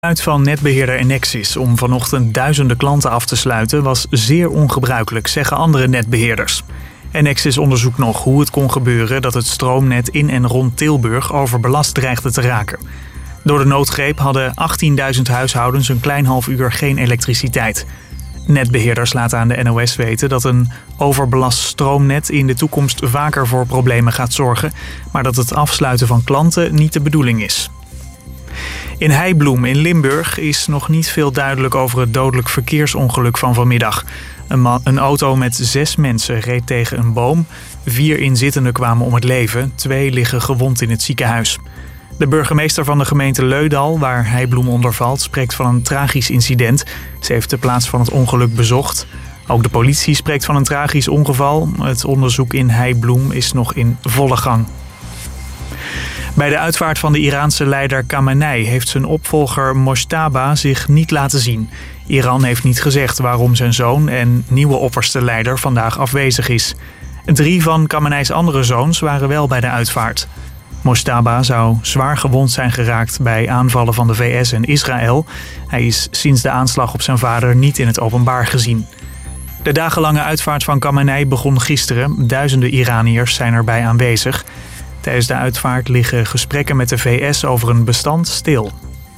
Het van netbeheerder Enexis om vanochtend duizenden klanten af te sluiten was zeer ongebruikelijk, zeggen andere netbeheerders. Enexis onderzoekt nog hoe het kon gebeuren dat het stroomnet in en rond Tilburg overbelast dreigde te raken. Door de noodgreep hadden 18.000 huishoudens een klein half uur geen elektriciteit. Netbeheerders laten aan de NOS weten dat een overbelast stroomnet in de toekomst vaker voor problemen gaat zorgen, maar dat het afsluiten van klanten niet de bedoeling is. In Heibloem in Limburg is nog niet veel duidelijk over het dodelijk verkeersongeluk van vanmiddag. Een auto met 6 mensen reed tegen een boom. 4 inzittenden kwamen om het leven. 2 liggen gewond in het ziekenhuis. De burgemeester van de gemeente Leudal, waar Heibloem onder valt, spreekt van een tragisch incident. Ze heeft de plaats van het ongeluk bezocht. Ook de politie spreekt van een tragisch ongeval. Het onderzoek in Heibloem is nog in volle gang. Bij de uitvaart van de Iraanse leider Khamenei heeft zijn opvolger Mojtaba zich niet laten zien. Iran heeft niet gezegd waarom zijn zoon en nieuwe opperste leider vandaag afwezig is. 3 van Khamenei's andere zoons waren wel bij de uitvaart. Mojtaba zou zwaar gewond zijn geraakt bij aanvallen van de VS en Israël. Hij is sinds de aanslag op zijn vader niet in het openbaar gezien. De dagenlange uitvaart van Khamenei begon gisteren. Duizenden Iraniërs zijn erbij aanwezig. Tijdens de uitvaart liggen gesprekken met de VS over een bestand stil.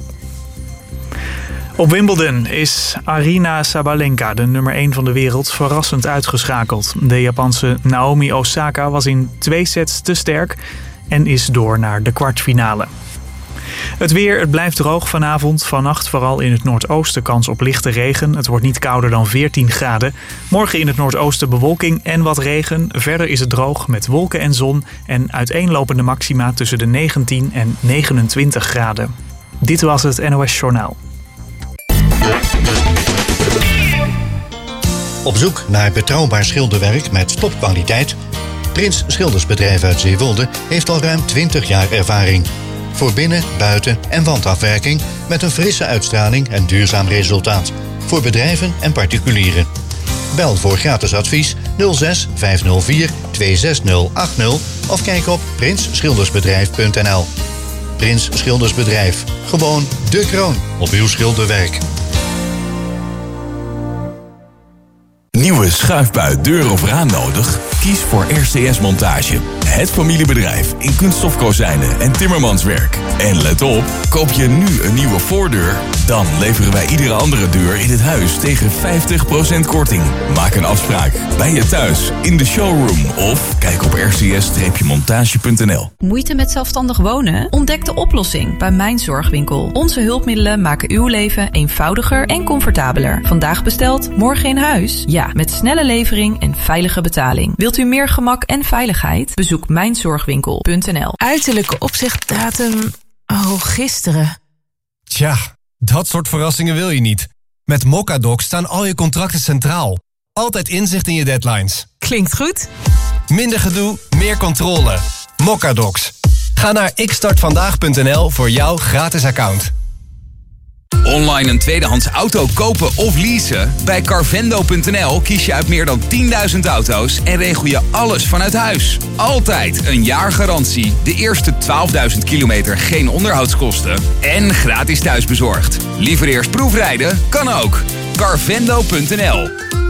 Op Wimbledon is Aryna Sabalenka, de nummer 1 van de wereld, verrassend uitgeschakeld. De Japanse Naomi Osaka was in 2 sets te sterk en is door naar de kwartfinale. Het weer, het blijft droog vanavond. Vannacht vooral in het noordoosten kans op lichte regen. Het wordt niet kouder dan 14 graden. Morgen in het noordoosten bewolking en wat regen. Verder is het droog met wolken en zon en uiteenlopende maxima tussen de 19 en 29 graden. Dit was het NOS Journaal. Op zoek naar betrouwbaar schilderwerk met topkwaliteit? Prins Schildersbedrijf uit Zeewolde heeft al ruim 20 jaar ervaring. Voor binnen-, buiten- en wandafwerking met een frisse uitstraling en duurzaam resultaat. Voor bedrijven en particulieren. Bel voor gratis advies 06 504 26080 of kijk op prinsschildersbedrijf.nl. Prins Schildersbedrijf. Gewoon de kroon op uw schilderwerk. Nieuwe schuifbui, deur of raam nodig? Kies voor RCS Montage. Het familiebedrijf in kunststofkozijnen en timmermanswerk. En let op, koop je nu een nieuwe voordeur, dan leveren wij iedere andere deur in het huis tegen 50% korting. Maak een afspraak bij je thuis, in de showroom of kijk op rcs-montage.nl. Moeite met zelfstandig wonen? Ontdek de oplossing bij Mijn Zorgwinkel. Onze hulpmiddelen maken uw leven eenvoudiger en comfortabeler. Vandaag besteld, morgen in huis? Ja, met snelle levering en veilige betaling. Wilt u meer gemak en veiligheid? Bezoek mijnzorgwinkel.nl. Uiterlijke opzichtdatum... Oh, gisteren. Tja, dat soort verrassingen wil je niet. Met Mocadoc staan al je contracten centraal. Altijd inzicht in je deadlines. Klinkt goed. Minder gedoe, meer controle. Mocadocs. Ga naar xstartvandaag.nl voor jouw gratis account. Online een tweedehands auto kopen of leasen? Bij Carvendo.nl kies je uit meer dan 10.000 auto's en regel je alles vanuit huis. Altijd een jaar garantie, de eerste 12.000 kilometer geen onderhoudskosten en gratis thuisbezorgd. Liever eerst proefrijden? Kan ook. Carvendo.nl.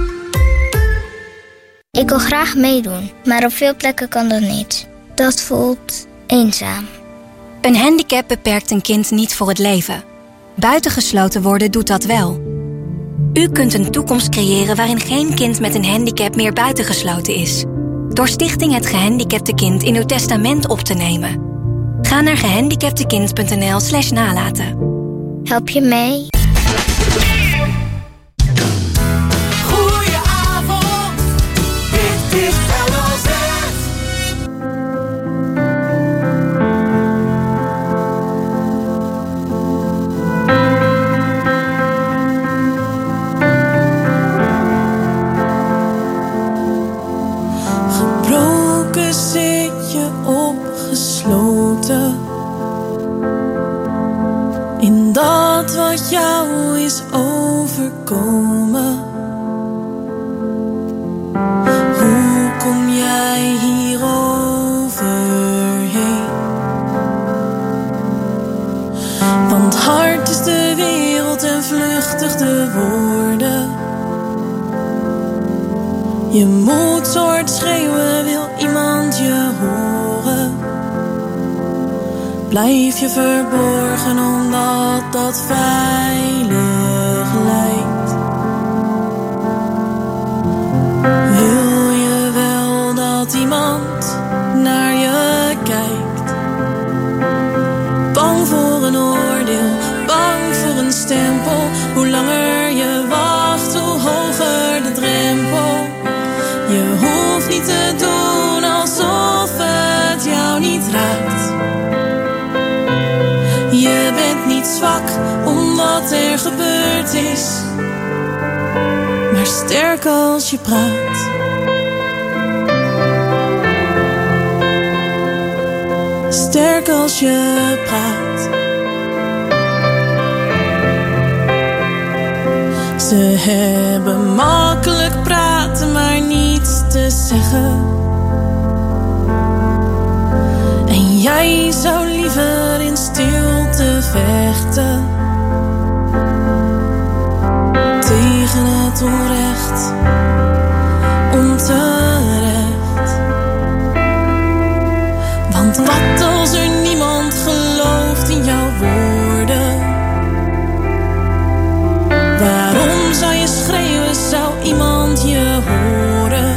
Ik wil graag meedoen, maar op veel plekken kan dat niet. Dat voelt eenzaam. Een handicap beperkt een kind niet voor het leven. Buitengesloten worden doet dat wel. U kunt een toekomst creëren waarin geen kind met een handicap meer buitengesloten is. Door Stichting Het Gehandicapte Kind in uw testament op te nemen. Ga naar gehandicaptekind.nl/nalaten. Help je mee? Goedenavond, dit is LOZ. Gebroken zit je opgesloten in dat wat jou is overkomen. Hoe kom jij hier overheen? Want hard is de wereld woorden. Je moet zo hard schreeuwen, wil iemand je horen. Blijf je verborgen omdat dat veilig lijkt. Wil je wel dat iemand naar je kijkt? Bang voor een oordeel, bang voor een stempel. Hoe langer je wacht, hoe hoger de drempel. Je hoeft niet te doen alsof het jou niet raakt. Je bent niet zwak om wat er gebeurd is, maar sterk als je praat. Sterk als je praat. Ze hebben makkelijk praten, maar niets te zeggen. En jij zou liever in stilte vechten tegen het onrecht, onterecht. Want wat als er niemand gelooft in jouw woorden? Waarom zou je schreeuwen, zou iemand je horen?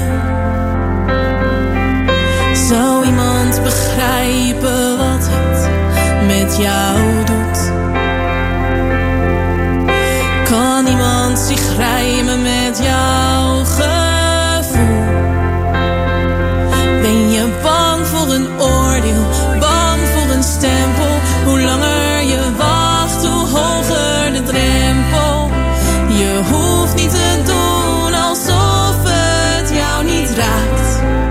Zou iemand begrijpen wat het met jou doet? Kan iemand zich rijmen met jouw gevoel? Ben je bang voor een oordeel, bang voor een stempel? Hoe langer je wacht, hoe hoger de drempel. Je hoeft niet te doen alsof het jou niet raakt.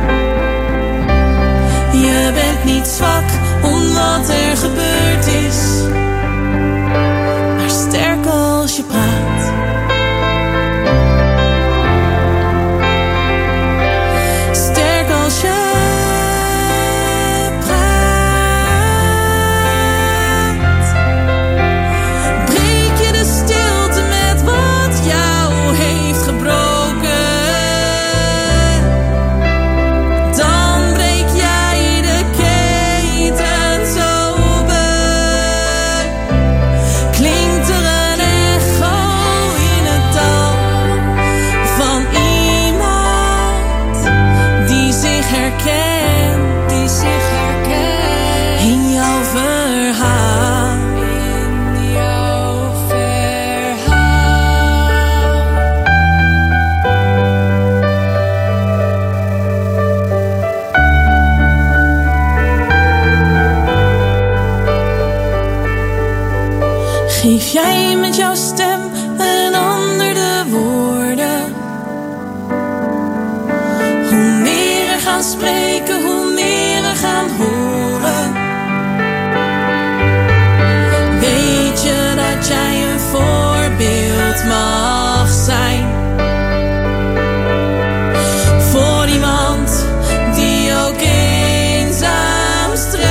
Je bent niet zwak om wat er gebeurd is, maar sterk als je praat. Sterk als je praat. Breek je de stilte met wat jou heeft gebroken. Dan breek jij de ketens open. Klinkt er een echo in het dal van iemand die zich herkent, in jouw verhaal. In jouw verhaal. Geef jij met jouw stem een ander de woorden? Hoe meer we gaan spreken, hoe meer we gaan horen. Weet je dat jij een voorbeeld mag zijn voor iemand die ook eenzaam strijdt?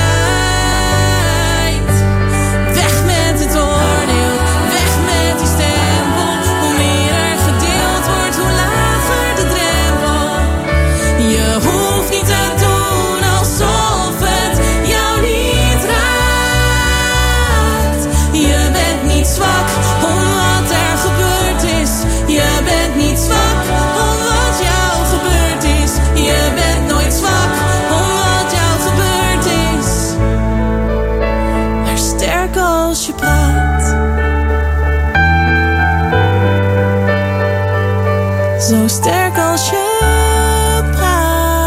Weg met het oordeel, weg met die stempel. Hoe meer er gedeeld wordt, hoe lager de drempel. Je hoeft niet te doen alsof het jou niet raakt. Je bent niet zwak om wat er gebeurd is. Je bent niet zwak om wat jou gebeurd is. Je bent nooit zwak om wat jou gebeurd is, maar sterk als je praat. Zo sterk als je praat.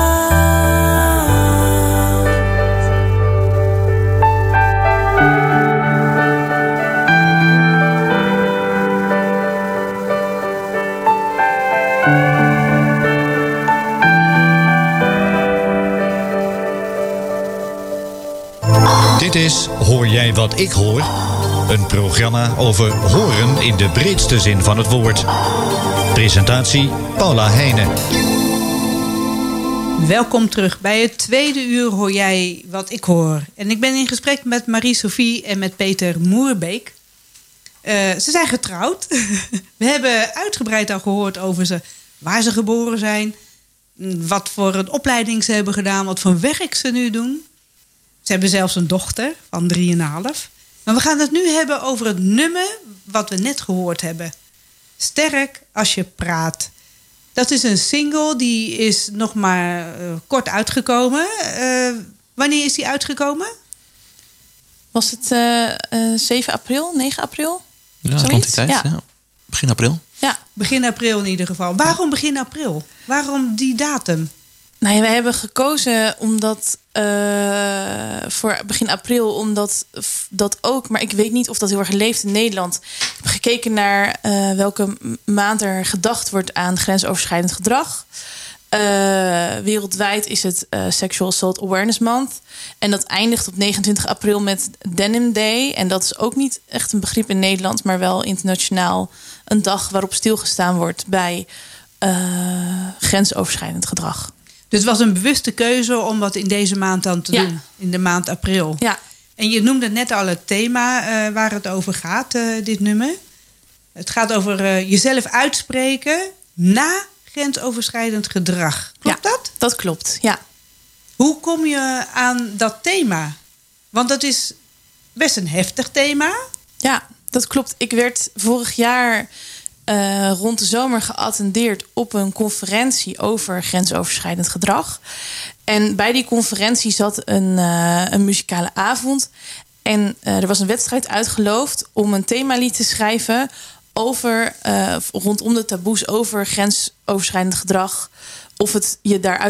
Dit is Hoor jij wat ik hoor? Een programma over horen in de breedste zin van het woord. Presentatie Paula Heijnen. Welkom terug bij het tweede uur Hoor jij wat ik hoor. En ik ben in gesprek met Marie-Sophie en met Peter Moerbeek. Ze zijn getrouwd. We hebben uitgebreid al gehoord over ze, waar ze geboren zijn, wat voor een opleiding ze hebben gedaan, wat voor werk ze nu doen. Ze hebben zelfs een dochter van 3,5. Maar we gaan het nu hebben over het nummer wat we net gehoord hebben. Sterk als je praat. Dat is een single, die is nog maar kort uitgekomen. Wanneer is die uitgekomen? Was het 7 april, 9 april? Ja, rond die tijd. Ja. Begin april. Ja, begin april in ieder geval. Waarom begin april? Waarom die datum? Nou ja, wij hebben gekozen omdat voor begin april, omdat dat ook, maar ik weet niet of dat heel erg leeft in Nederland. Ik heb gekeken naar welke maand er gedacht wordt aan grensoverschrijdend gedrag. Wereldwijd is het Sexual Assault Awareness Month. En dat eindigt op 29 april met Denim Day. En dat is ook niet echt een begrip in Nederland, maar wel internationaal een dag waarop stilgestaan wordt bij grensoverschrijdend gedrag. Dus het was een bewuste keuze om wat in deze maand dan te doen. In de maand april. Ja. En je noemde net al het thema waar het over gaat, dit nummer. Het gaat over jezelf uitspreken na grensoverschrijdend gedrag. Klopt dat? Dat klopt, ja. Hoe kom je aan dat thema? Want dat is best een heftig thema. Ja, dat klopt. Ik werd vorig jaar rond de zomer geattendeerd op een conferentie over grensoverschrijdend gedrag. En bij die conferentie zat een muzikale avond. En er was een wedstrijd uitgeloofd om een themalied te schrijven over rondom de taboes over grensoverschrijdend gedrag. Of het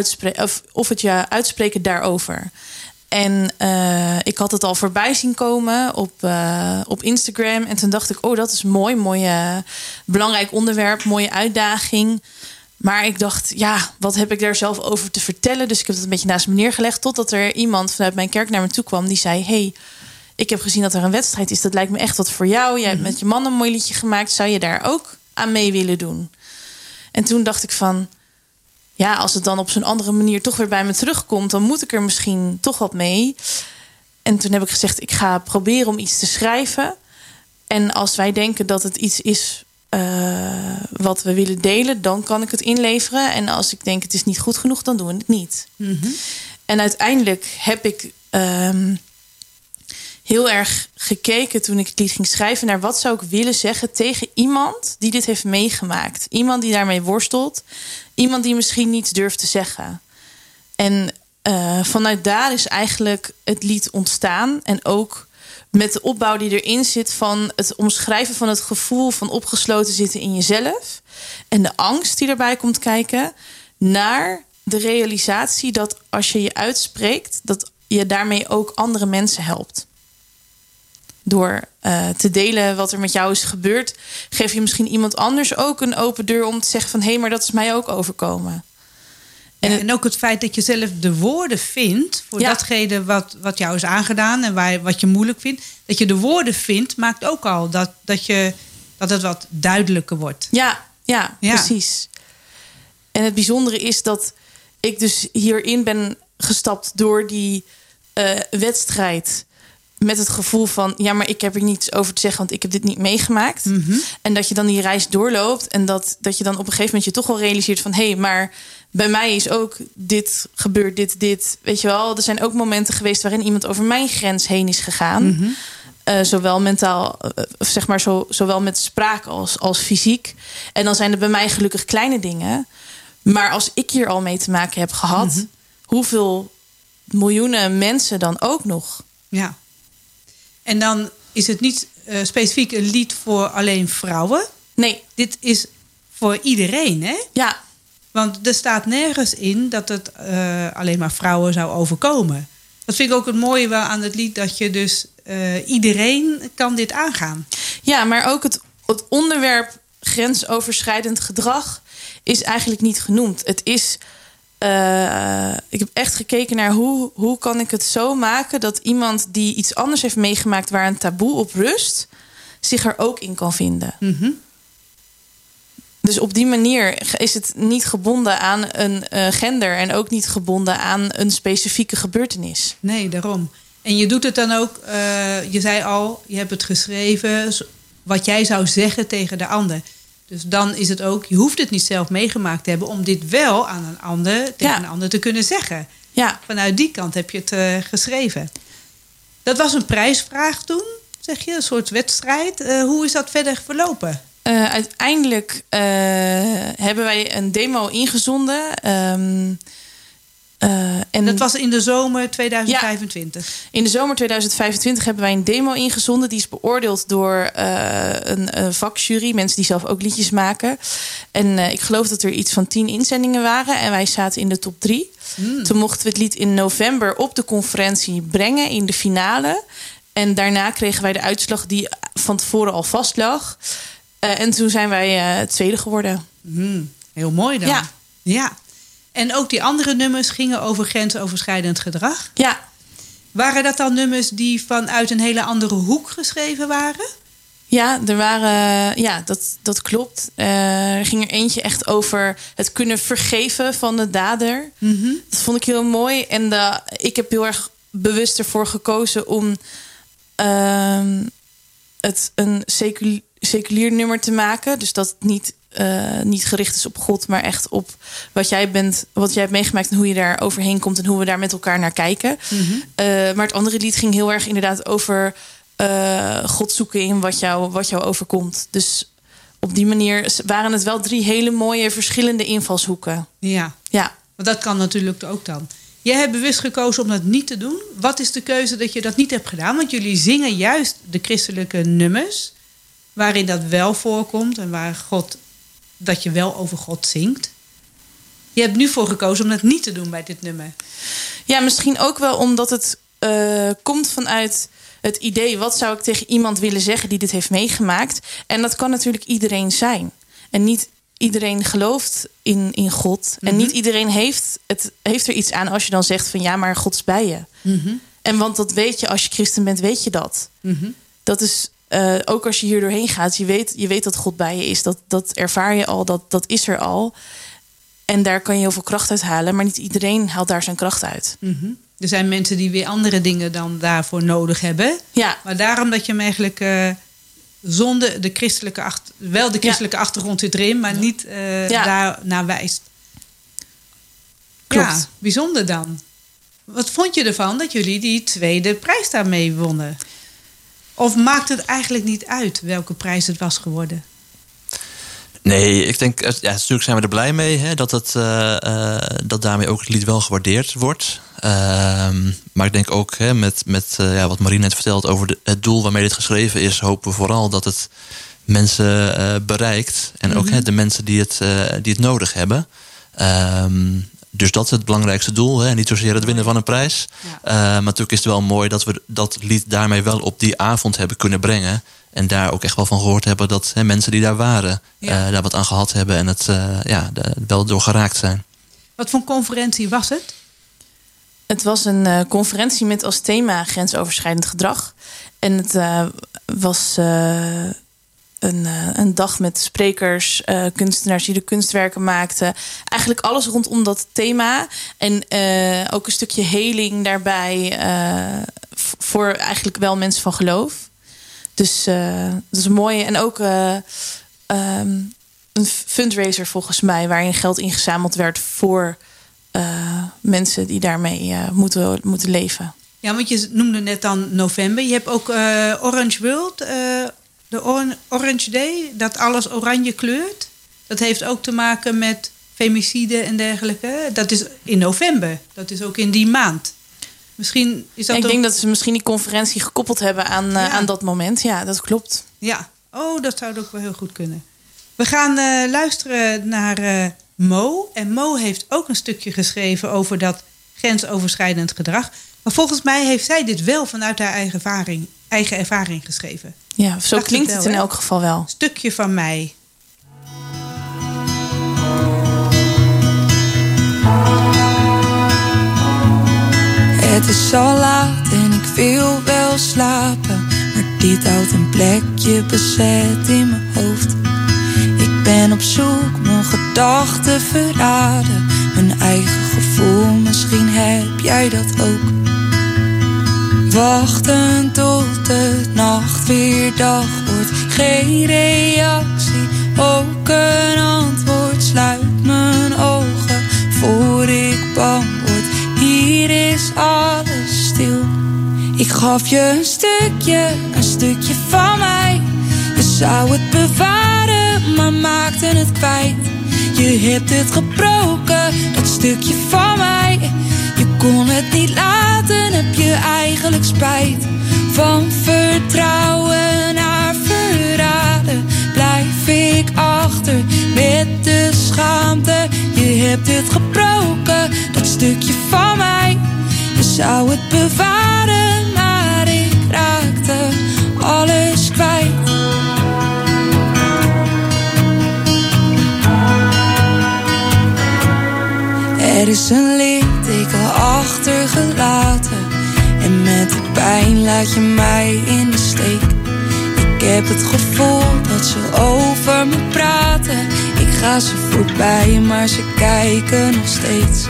je uitspreken daarover. En ik had het al voorbij zien komen op Instagram. En toen dacht ik, dat is mooi belangrijk onderwerp, mooie uitdaging. Maar ik dacht, wat heb ik daar zelf over te vertellen? Dus ik heb het een beetje naast me neergelegd. Totdat er iemand vanuit mijn kerk naar me toe kwam die zei, hey, ik heb gezien dat er een wedstrijd is. Dat lijkt me echt wat voor jou. Jij hebt met je man een mooi liedje gemaakt. Zou je daar ook aan mee willen doen? En toen dacht ik van, als het dan op zo'n andere manier toch weer bij me terugkomt, dan moet ik er misschien toch wat mee. En toen heb ik gezegd, ik ga proberen om iets te schrijven. En als wij denken dat het iets is wat we willen delen, dan kan ik het inleveren. En als ik denk het is niet goed genoeg, dan doen we het niet. Mm-hmm. En uiteindelijk heb ik heel erg gekeken toen ik het lied ging schrijven naar wat zou ik willen zeggen tegen iemand die dit heeft meegemaakt. Iemand die daarmee worstelt. Iemand die misschien niets durft te zeggen. En vanuit daar is eigenlijk het lied ontstaan. En ook met de opbouw die erin zit van het omschrijven van het gevoel van opgesloten zitten in jezelf. En de angst die erbij komt kijken. Naar de realisatie dat als je je uitspreekt, dat je daarmee ook andere mensen helpt. Door te delen wat er met jou is gebeurd, geef je misschien iemand anders ook een open deur om te zeggen van hé, maar dat is mij ook overkomen. En ook het feit dat je zelf de woorden vindt voor datgene wat jou is aangedaan en wat je moeilijk vindt. Dat je de woorden vindt, maakt ook al dat het wat duidelijker wordt. Ja, precies. En het bijzondere is dat ik dus hierin ben gestapt door die wedstrijd. Met het gevoel van, maar ik heb er niets over te zeggen, want ik heb dit niet meegemaakt. Mm-hmm. En dat je dan die reis doorloopt. En dat je dan op een gegeven moment je toch wel realiseert van, hé, maar bij mij is ook dit gebeurd, dit. Weet je wel, er zijn ook momenten geweest waarin iemand over mijn grens heen is gegaan. Mm-hmm. Zowel mentaal, zowel met spraak als fysiek. En dan zijn er bij mij gelukkig kleine dingen. Maar als ik hier al mee te maken heb gehad, mm-hmm, hoeveel miljoenen mensen dan ook nog? Ja. En dan is het niet specifiek een lied voor alleen vrouwen. Nee. Dit is voor iedereen, hè? Ja. Want er staat nergens in dat het alleen maar vrouwen zou overkomen. Dat vind ik ook het mooie wel aan het lied, dat je dus iedereen kan dit aangaan. Ja, maar ook het onderwerp grensoverschrijdend gedrag is eigenlijk niet genoemd. Het is ik heb echt gekeken naar hoe kan ik het zo maken dat iemand die iets anders heeft meegemaakt waar een taboe op rust, zich er ook in kan vinden. Mm-hmm. Dus op die manier is het niet gebonden aan een gender en ook niet gebonden aan een specifieke gebeurtenis. Nee, daarom. En je doet het dan ook, je zei al, je hebt het geschreven wat jij zou zeggen tegen de ander. Dus dan is het ook, je hoeft het niet zelf meegemaakt te hebben om dit wel aan een ander, tegen een ander te kunnen zeggen. Ja. Vanuit die kant heb je het geschreven. Dat was een prijsvraag toen, zeg je, een soort wedstrijd. Hoe is dat verder verlopen? Uiteindelijk hebben wij een demo ingezonden. En dat was in de zomer 2025? Ja, in de zomer 2025 hebben wij een demo ingezonden. Die is beoordeeld door een vakjury. Mensen die zelf ook liedjes maken. En ik geloof dat er iets van 10 inzendingen waren. En wij zaten in de top 3. Toen mochten we het lied in november op de conferentie brengen in de finale. En daarna kregen wij de uitslag die van tevoren al vast lag. En toen zijn wij tweede geworden. Heel mooi dan. Ja. En ook die andere nummers gingen over grensoverschrijdend gedrag. Ja. Waren dat dan nummers die vanuit een hele andere hoek geschreven waren? Ja, er waren, dat klopt. Er ging er eentje echt over het kunnen vergeven van de dader. Dat vond ik heel mooi. En ik heb heel erg bewust ervoor gekozen om het een seculier nummer te maken. Dus dat het niet gericht is op God, maar echt op wat jij hebt meegemaakt en hoe je daar overheen komt en hoe we daar met elkaar naar kijken. Maar het andere lied ging heel erg inderdaad over God zoeken in wat jou overkomt. Dus op die manier waren het wel 3 hele mooie verschillende invalshoeken. Ja. Want dat kan natuurlijk ook dan. Jij hebt bewust gekozen om dat niet te doen. Wat is de keuze dat je dat niet hebt gedaan? Want jullie zingen juist de christelijke nummers, waarin dat wel voorkomt en dat je wel over God zingt. Je hebt nu voor gekozen om dat niet te doen bij dit nummer. Ja, misschien ook wel omdat het komt vanuit het idee, wat zou ik tegen iemand willen zeggen die dit heeft meegemaakt? En dat kan natuurlijk iedereen zijn. En niet iedereen gelooft in God. En niet iedereen heeft er iets aan als je dan zegt van ja, maar God is bij je. En want dat weet je, als je christen bent, weet je dat. Dat is ook als je hier doorheen gaat, je weet dat God bij je is. Dat ervaar je al, dat is er al. En daar kan je heel veel kracht uit halen. Maar niet iedereen haalt daar zijn kracht uit. Er zijn mensen die weer andere dingen dan daarvoor nodig hebben. Ja. Maar daarom dat je hem eigenlijk zonder de christelijke achtergrond zit erin, maar niet daar naar wijst. Klopt. Ja, bijzonder dan. Wat vond je ervan dat jullie die tweede prijs daarmee wonnen? Of maakt het eigenlijk niet uit welke prijs het was geworden? Nee, ik denk, natuurlijk zijn we er blij mee, hè, dat daarmee ook het lied wel gewaardeerd wordt. Maar ik denk ook met wat Marie net vertelt over het doel waarmee dit geschreven is, hopen we vooral dat het mensen bereikt. En ook de mensen die het nodig hebben. Dus dat is het belangrijkste doel. Hè? Niet zozeer het winnen van een prijs. Maar natuurlijk is het wel mooi dat we dat lied daarmee wel op die avond hebben kunnen brengen. En daar ook echt wel van gehoord hebben dat mensen die daar waren daar wat aan gehad hebben. En het wel door geraakt zijn. Wat voor conferentie was het? Het was een conferentie met als thema grensoverschrijdend gedrag. En het was een dag met sprekers, kunstenaars die de kunstwerken maakten. Eigenlijk alles rondom dat thema. En ook een stukje heling daarbij voor eigenlijk wel mensen van geloof. Dus dat is een mooie. En ook een fundraiser volgens mij, waarin geld ingezameld werd voor mensen die daarmee moeten leven. Ja, want je noemde net dan november. Je hebt ook Orange World, de Orange Day, dat alles oranje kleurt. Dat heeft ook te maken met femicide en dergelijke. Dat is in november. Dat is ook in die maand. Misschien is dat Ik denk dat ze misschien die conferentie gekoppeld hebben aan dat moment. Ja, dat klopt. Ja, dat zou ook wel heel goed kunnen. We gaan luisteren naar Mo. En Mo heeft ook een stukje geschreven over dat grensoverschrijdend gedrag. Maar volgens mij heeft zij dit wel vanuit haar eigen ervaring geschreven. Ja, zo klinkt het in elk geval wel. Stukje van mij. Het is al laat en ik wil wel slapen, maar dit houdt een plekje bezet in mijn hoofd. Ik ben op zoek, mijn gedachten verraden, mijn eigen gevoel, misschien heb jij dat ook. Wachten tot de nacht weer dag wordt, wordt geen reactie, ook een antwoord. Sluit mijn ogen voor ik bang word. Hier is alles stil. Ik gaf je een stukje van mij. Je zou het bewaren, maar maakte het kwijt. Je hebt het gebroken, dat stukje van mij. Je kon het niet laten, heb je eigenlijk spijt. Van vertrouwen naar verraden blijf ik achter met de schaamte. Je hebt het gebroken, dat stukje van mij. Je zou het bewaren, maar ik raakte alles kwijt. Er is een litteken achtergelaten en met de pijn laat je mij in de steek. Ik heb het gevoel dat ze over me praten. Ik ga ze voorbij, maar ze kijken nog steeds.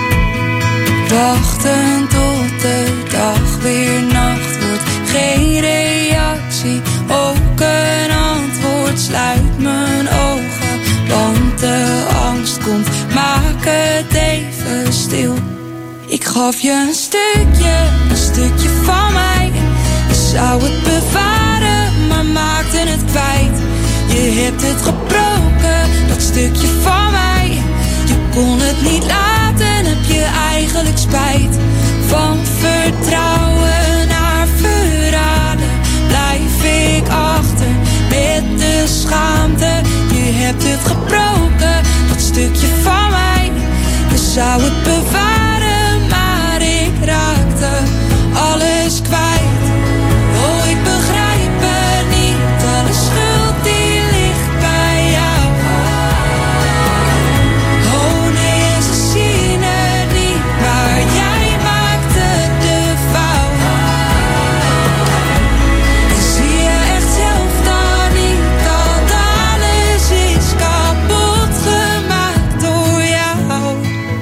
Wachten tot de dag weer nacht wordt. Geen reactie, ook een antwoord. Sluit mijn ogen, want de angst komt. Maak het even stil. Ik gaf je een stukje van mij. Je zou het bewaren, maar maakte het kwijt. Je hebt het gebroken, dat stukje van mij. Je kon het niet laten, heb je eigenlijk spijt. Van vertrouwen naar verraden blijf ik achter met de schaamte. Je hebt het gebroken, dat stukje van mij. Je zou het bewaren, maar ik raakte alles kwijt. Oh, ik begrijp het niet, alle schuld die ligt bij jou. Oh nee, ze zien het niet, maar jij maakte de fout. En zie je echt zelf dan niet dat alles is kapot gemaakt door jou.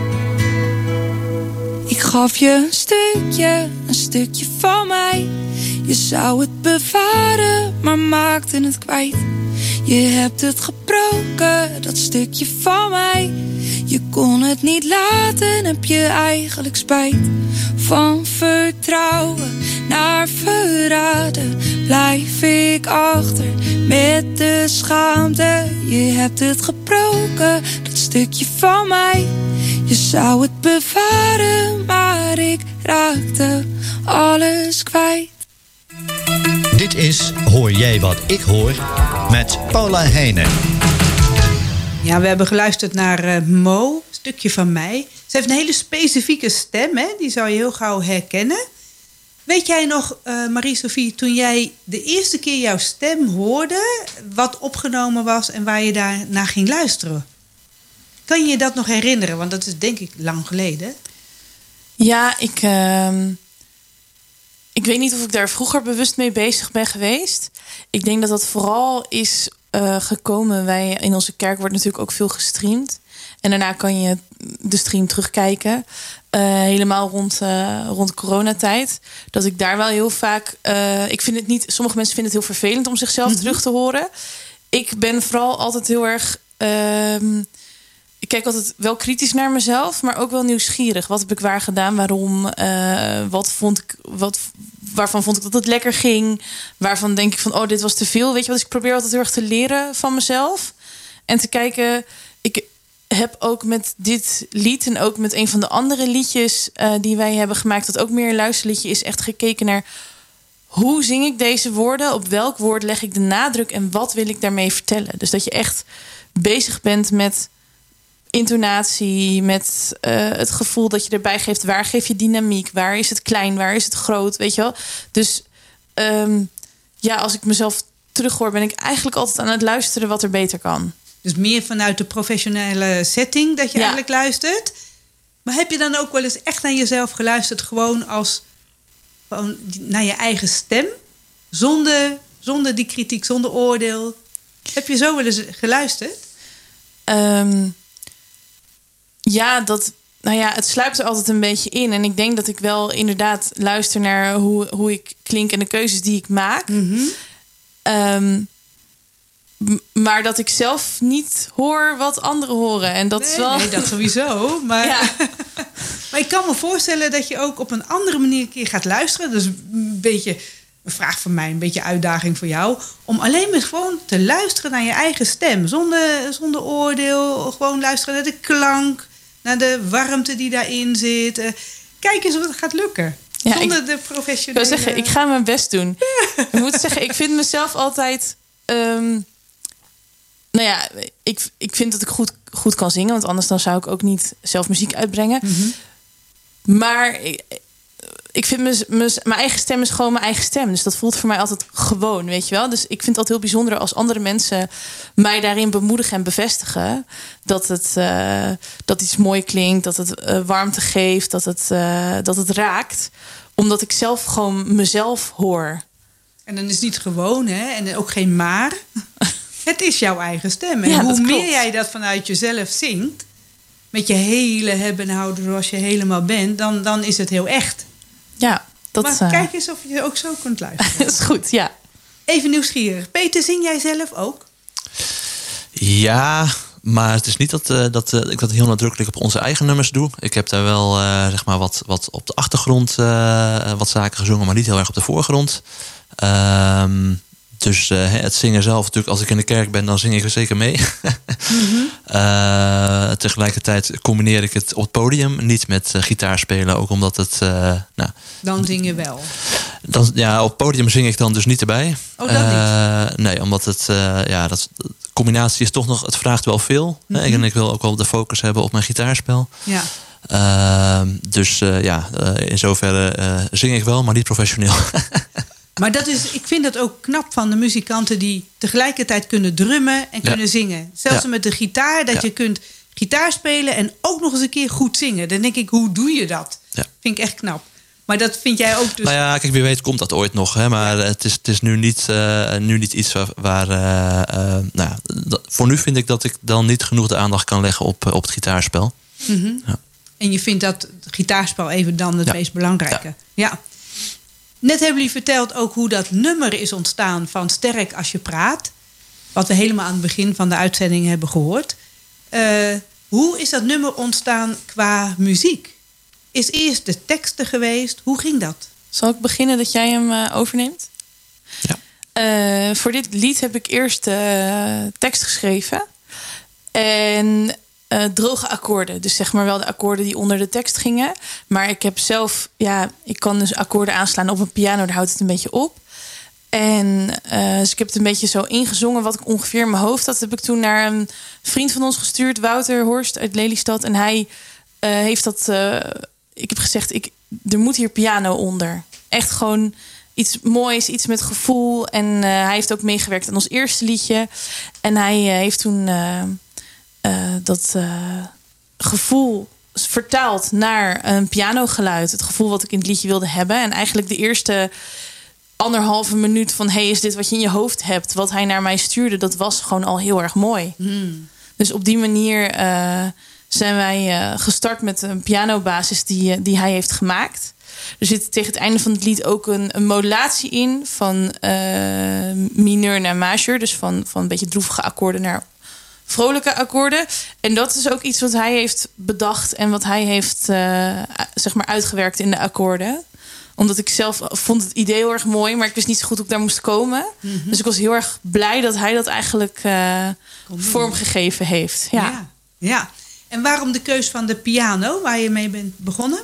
Ik gaf je een stukje van mij. Je zou het bewaren, maar maakte het kwijt. Je hebt het gebroken, dat stukje van mij. Je kon het niet laten, heb je eigenlijk spijt. Van vertrouwen naar verraden blijf ik achter met de schaamte. Je hebt het gebroken, dat stukje van mij. Je zou het bewaren, maar ik raakte alles kwijt. Dit is Hoor jij wat ik hoor met Paula Heijnen. Ja, we hebben geluisterd naar Mo, stukje van mij. Ze heeft een hele specifieke stem, hè? Die zou je heel gauw herkennen. Weet jij nog, Marie-Sophie, toen jij de eerste keer jouw stem hoorde, wat opgenomen was en waar je daar naar ging luisteren? Kan je je dat nog herinneren? Want dat is denk ik lang geleden. Ja, ik weet niet of ik daar vroeger bewust mee bezig ben geweest. Ik denk dat dat vooral is gekomen. In onze kerk wordt natuurlijk ook veel gestreamd. En daarna kan je de stream terugkijken. Helemaal rond coronatijd. Dat ik daar wel heel vaak... ik vind het niet... Sommige mensen vinden het heel vervelend om zichzelf terug te horen. Ik ben vooral altijd heel erg... ik kijk altijd wel kritisch naar mezelf, maar ook wel nieuwsgierig. Wat heb ik waar gedaan? Waarom? Waarvan vond ik dat het lekker ging? Waarvan denk ik van, oh, dit was te veel? Weet je wat? Dus ik probeer altijd heel erg te leren van mezelf. En te kijken... Ik heb ook met dit lied en ook met een van de andere liedjes die wij hebben gemaakt, dat ook meer een luisterliedje is, echt gekeken naar hoe zing ik deze woorden? Op welk woord leg ik de nadruk? En wat wil ik daarmee vertellen? Dus dat je echt bezig bent met intonatie, met het gevoel dat je erbij geeft. Waar geef je dynamiek? Waar is het klein? Waar is het groot? Weet je wel? Dus als ik mezelf terughoor, ben ik eigenlijk altijd aan het luisteren wat er beter kan. Dus meer vanuit de professionele setting dat je eigenlijk luistert. Maar heb je dan ook wel eens echt naar jezelf geluisterd, gewoon naar je eigen stem? Zonder die kritiek, zonder oordeel. Heb je zo wel eens geluisterd? Het sluipt er altijd een beetje in. En ik denk dat ik wel inderdaad luister naar hoe ik klink en de keuzes die ik maak. Maar dat ik zelf niet hoor wat anderen horen. En dat is wel... Nee, dat sowieso. Maar, maar ik kan me voorstellen dat je ook op een andere manier een keer gaat luisteren. Dus een beetje een vraag van mij, een beetje uitdaging voor jou. Om alleen maar gewoon te luisteren naar je eigen stem. Zonder oordeel. Gewoon luisteren naar de klank. Naar de warmte die daarin zit. Kijk eens of het gaat lukken. Ja, zonder de professionele... Ik wil zeggen, ik ga mijn best doen. Ja. Ik moet zeggen, ik vind mezelf altijd... ik vind dat ik goed kan zingen. Want anders dan zou ik ook niet zelf muziek uitbrengen. Mm-hmm. Maar ik vind mijn eigen stem is gewoon mijn eigen stem. Dus dat voelt voor mij altijd gewoon, weet je wel. Dus ik vind het altijd heel bijzonder als andere mensen mij daarin bemoedigen en bevestigen. Dat iets mooi klinkt, dat het warmte geeft, dat het raakt. Omdat ik zelf gewoon mezelf hoor. En dan is het niet gewoon, hè? En ook geen maar. Het is jouw eigen stem. En hoe meer jij dat vanuit jezelf zingt, met je hele hebben en houden zoals je helemaal bent, dan is het heel echt. Ja, maar kijk eens of je ook zo kunt luisteren. Dat is goed, ja. Even nieuwsgierig. Peter, zing jij zelf ook? Ja, maar het is niet dat ik dat heel nadrukkelijk op onze eigen nummers doe. Ik heb daar wel wat op de achtergrond wat zaken gezongen, maar niet heel erg op de voorgrond. Dus het zingen zelf, natuurlijk, als ik in de kerk ben, dan zing ik er zeker mee. Mm-hmm. Tegelijkertijd combineer ik het op het podium niet met gitaarspelen, ook omdat het... dan zing je wel? Op het podium zing ik dan dus niet erbij. Oh, dat niet? Nee, omdat de combinatie is toch nog... Het vraagt wel veel. Mm-hmm. En ik wil ook wel de focus hebben op mijn gitaarspel. Ja. In zoverre zing ik wel, maar niet professioneel. Maar ik vind dat ook knap van de muzikanten die tegelijkertijd kunnen drummen en kunnen zingen. Zelfs met de gitaar, dat je kunt gitaar spelen en ook nog eens een keer goed zingen. Dan denk ik, hoe doe je dat? Ja. Vind ik echt knap. Maar dat vind jij ook dus... Nou ja, kijk, wie weet komt dat ooit nog. Hè? Maar het is nu niet iets waar... voor nu vind ik dat ik dan niet genoeg de aandacht kan leggen op het gitaarspel. Mm-hmm. Ja. En je vindt dat het gitaarspel even dan het meest belangrijke. Ja. Net hebben jullie verteld ook hoe dat nummer is ontstaan van Sterk als je praat. Wat we helemaal aan het begin van de uitzending hebben gehoord. Hoe is dat nummer ontstaan qua muziek? Is eerst de teksten geweest? Hoe ging dat? Zal ik beginnen dat jij hem overneemt? Ja. Voor dit lied heb ik eerst tekst geschreven. En droge akkoorden. Dus zeg maar wel de akkoorden die onder de tekst gingen. Maar ik heb zelf... ik kan dus akkoorden aanslaan op een piano. Daar houdt het een beetje op. En dus ik heb het een beetje zo ingezongen wat ik ongeveer in mijn hoofd had. Dat heb ik toen naar een vriend van ons gestuurd. Wouter Horst uit Lelystad. En hij heeft dat... ik heb gezegd, er moet hier piano onder. Echt gewoon iets moois, iets met gevoel. En hij heeft ook meegewerkt aan ons eerste liedje. En hij heeft toen... dat gevoel vertaald naar een pianogeluid. Het gevoel wat ik in het liedje wilde hebben. En eigenlijk de eerste 1,5 minuut van... is dit wat je in je hoofd hebt? Wat hij naar mij stuurde, dat was gewoon al heel erg mooi. Mm. Dus op die manier zijn wij gestart met een pianobasis die hij heeft gemaakt. Er zit tegen het einde van het lied ook een modulatie in... van mineur naar majeur. Dus van een beetje droevige akkoorden naar... vrolijke akkoorden. En dat is ook iets wat hij heeft bedacht... en wat hij heeft uitgewerkt in de akkoorden. Omdat ik zelf vond het idee heel erg mooi... maar ik wist niet zo goed hoe ik daar moest komen. Mm-hmm. Dus ik was heel erg blij dat hij dat eigenlijk vormgegeven heeft. Ja. En waarom de keus van de piano waar je mee bent begonnen?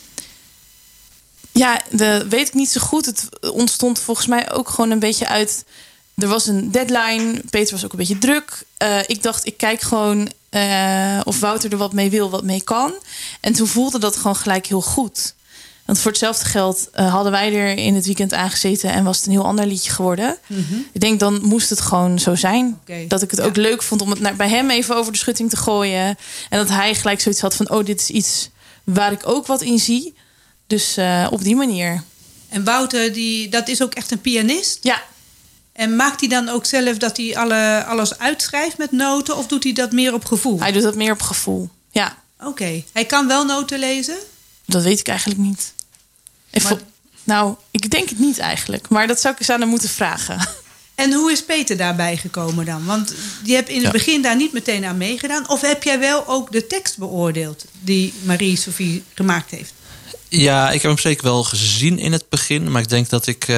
Ja, dat weet ik niet zo goed. Het ontstond volgens mij ook gewoon een beetje uit... Er was een deadline. Peter was ook een beetje druk. Ik dacht, ik kijk gewoon of Wouter er wat mee wil, wat mee kan. En toen voelde dat gewoon gelijk heel goed. Want voor hetzelfde geld hadden wij er in het weekend aangezeten... en was het een heel ander liedje geworden. Mm-hmm. Ik denk, dan moest het gewoon zo zijn. Okay. Dat ik het ook leuk vond om het bij hem even over de schutting te gooien. En dat hij gelijk zoiets had van... dit is iets waar ik ook wat in zie. Dus op die manier. En Wouter, dat is ook echt een pianist? Ja. En maakt hij dan ook zelf dat hij alles uitschrijft met noten... of doet hij dat meer op gevoel? Hij doet dat meer op gevoel, ja. Oké. Hij kan wel noten lezen? Dat weet ik eigenlijk niet. Ik denk het niet eigenlijk. Maar dat zou ik eens aan hem moeten vragen. En hoe is Peter daarbij gekomen dan? Want je hebt in het begin daar niet meteen aan meegedaan. Of heb jij wel ook de tekst beoordeeld die Marie-Sophie gemaakt heeft? Ja, ik heb hem zeker wel gezien in het begin. Maar ik denk dat ik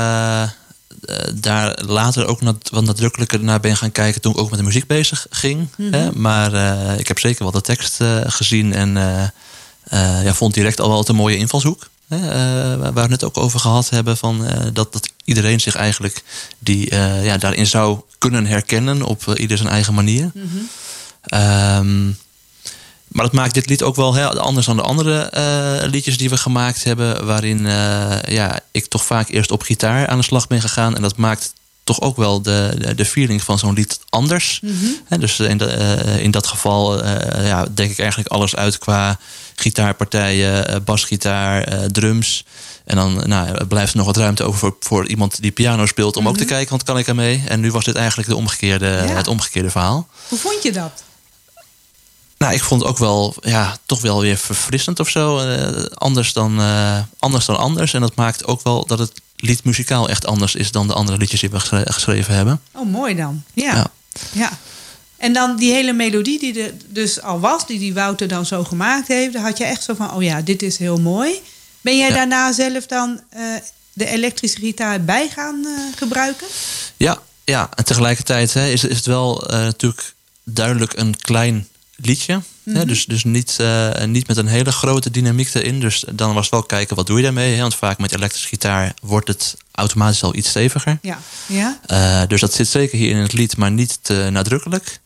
daar later ook wat nadrukkelijker naar ben gaan kijken toen ik ook met de muziek bezig ging. Mm-hmm. Maar ik heb zeker wel de tekst gezien en vond direct al wel een mooie invalshoek. Waar we het net ook over gehad hebben, van dat iedereen zich eigenlijk daarin zou kunnen herkennen op ieder zijn eigen manier. Mm-hmm. Maar dat maakt dit lied ook wel heel anders dan de andere liedjes die we gemaakt hebben, waarin ik toch vaak eerst op gitaar aan de slag ben gegaan. En dat maakt toch ook wel de feeling van zo'n lied anders. Mm-hmm. Dus in dat geval denk ik eigenlijk alles uit qua gitaarpartijen, basgitaar, drums. En dan blijft er nog wat ruimte over voor iemand die piano speelt om ook te kijken, want kan ik ermee. En nu was dit eigenlijk het omgekeerde verhaal. Hoe vond je dat? Nou, ik vond het ook wel, toch wel weer verfrissend of zo. Anders dan anders. En dat maakt ook wel dat het lied muzikaal echt anders is dan de andere liedjes die we geschreven hebben. Oh, mooi dan. Ja. En dan die hele melodie die er dus al was, die Wouter dan zo gemaakt heeft, daar had je echt zo van, dit is heel mooi. Ben jij daarna zelf dan de elektrische gitaar bij gaan gebruiken? Ja, en tegelijkertijd is het wel natuurlijk duidelijk een klein liedje. Mm-hmm. Dus niet met een hele grote dynamiek erin. Dus dan was het wel kijken, wat doe je daarmee? Want vaak met elektrische gitaar wordt het automatisch al iets steviger. Ja. Dus dat zit zeker hier in het lied, maar niet te nadrukkelijk.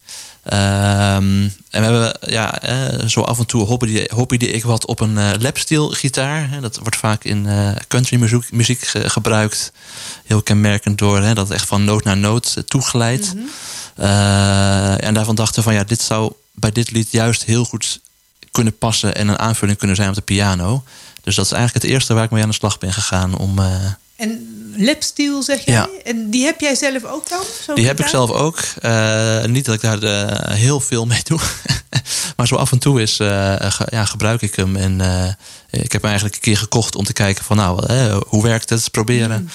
En we hebben zo af en toe hobbyde ik wat op een lapsteel gitaar. Dat wordt vaak in country muziek gebruikt. Heel kenmerkend door dat het echt van noot naar noot toeglijdt. Mm-hmm. En daarvan dachten we van dit zou bij dit lied juist heel goed kunnen passen en een aanvulling kunnen zijn op de piano. Dus dat is eigenlijk het eerste waar ik mee aan de slag ben gegaan om. En lapsteel zeg jij? Ja. En die heb jij zelf ook dan? Die heb ik zelf ook. Niet dat ik daar heel veel mee doe. Maar zo af en toe gebruik ik hem. En ik heb hem eigenlijk een keer gekocht om te kijken van hoe werkt het? Proberen.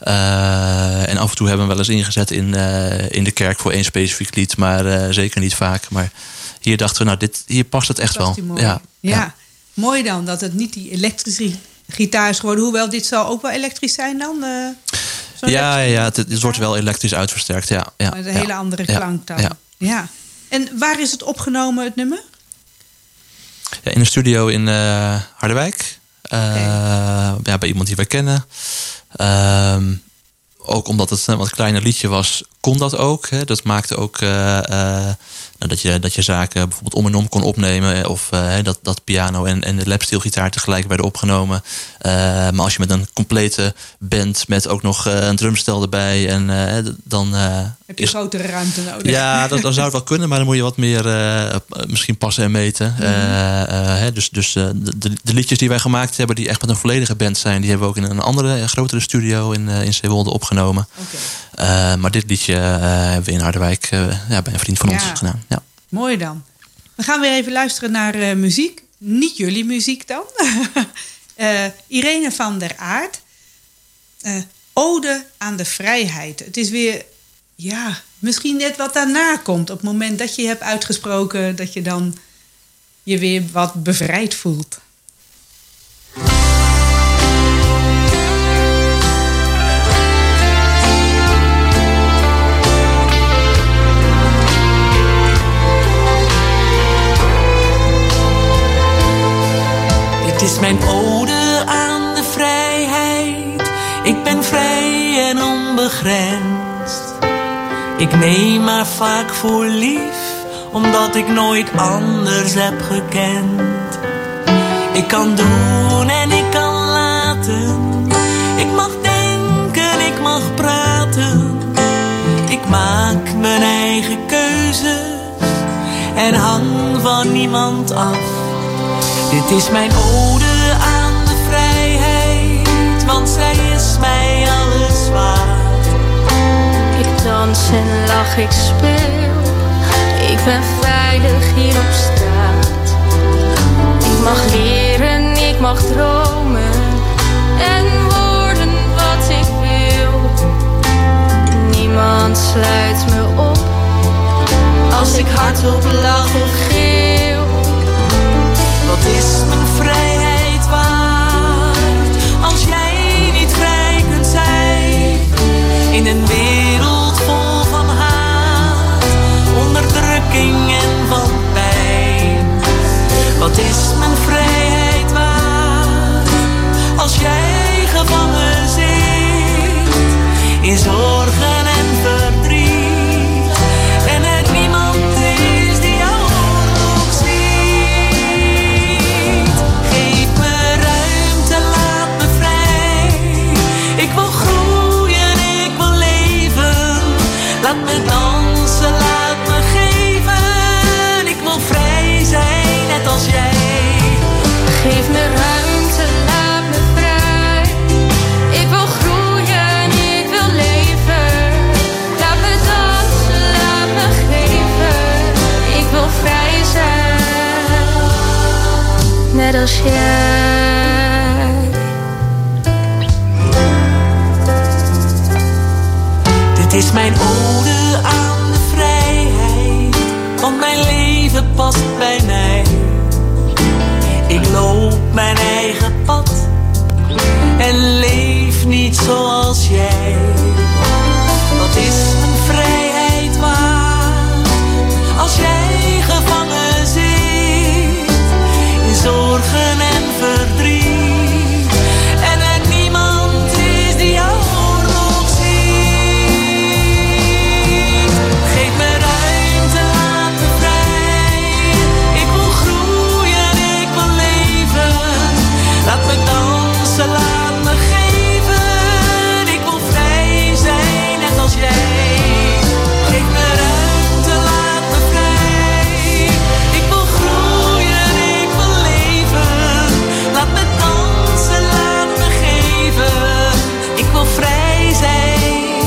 En af en toe hebben we hem wel eens ingezet in de kerk voor één specifiek lied. Maar zeker niet vaak. Maar hier dachten we, hier past het echt wel. Ja, mooi dan dat het niet die elektrische gitaar is geworden. Hoewel dit zal ook wel elektrisch zijn dan? Het wordt wel elektrisch uitversterkt. Ja. Met een hele andere klank dan. Ja. En waar is het opgenomen, het nummer? Ja, in een studio in Harderwijk. Bij iemand die wij kennen. Ook omdat het een wat kleiner liedje was, kon dat ook. Hè. Dat maakte ook dat je zaken bijvoorbeeld om en om kon opnemen. Of dat piano en de lapsteelgitaar tegelijk werden opgenomen. Maar als je met een complete band met ook nog een drumstel erbij. En dan heb je grotere ruimte nodig. Ja, dan zou het wel kunnen. Maar dan moet je wat meer misschien passen en meten. Mm-hmm. Dus de liedjes die wij gemaakt hebben, die echt met een volledige band zijn, die hebben we ook in een andere, grotere studio in Zeewolde opgenomen. Okay. Maar dit liedje hebben we in Harderwijk bij een vriend van ons gedaan. Ja. Mooi dan. We gaan weer even luisteren naar muziek. Niet jullie muziek dan. Irene van der Aert. Ode aan de vrijheid. Het is weer, misschien net wat daarna komt. Op het moment dat je hebt uitgesproken, dat je dan je weer wat bevrijd voelt. Het is mijn ode aan de vrijheid. Ik ben vrij en onbegrensd. Ik neem maar vaak voor lief, omdat ik nooit anders heb gekend. Ik kan doen en ik kan laten. Ik mag denken, ik mag praten. Ik maak mijn eigen keuzes en hang van niemand af. Dit is mijn ode aan de vrijheid, want zij is mij alles waard. Ik dans en lach, ik speel, ik ben veilig hier op straat. Ik mag leren, ik mag dromen en worden wat ik wil. Niemand sluit me op. Als ik hardop lach of geel. Wat is mijn vrijheid waard als jij niet vrij kunt zijn? In een wereld vol van haat, onderdrukking en van pijn. Wat is mijn vrijheid waard als jij gevangen zit in zorgen en verdriet? En er niemand is die jou oorlog ziet. Geef me ruimte, laat me vrij. Ik wil groeien, ik wil leven. Laat me dansen, laat me geven. Ik wil vrij zijn, net als jij. Geef me ruimte, laat me vrij. Ik wil groeien, ik wil leven. Laat me dansen, laat me geven. Ik wil vrij zijn, net als jij. Dit is mijn ode aan de vrijheid, want mijn leven past bij mij. Ik loop mijn eigen pad en leef niet zoals jij. Wat is mijn vrijheid waard als jij gevangen zit in zorgen en verdriet? En er niemand is die jou oorlog ziet. Geef me ruimte, laat me vrij. Ik wil groeien, ik wil leven. Laat me dansen, laat me geven. Ik wil vrij zijn, net als jij. Geef me ruimte, laat me vrij. Ik wil groeien, ik wil leven. Laat me dansen, laat me geven. Ik wil vrij zijn.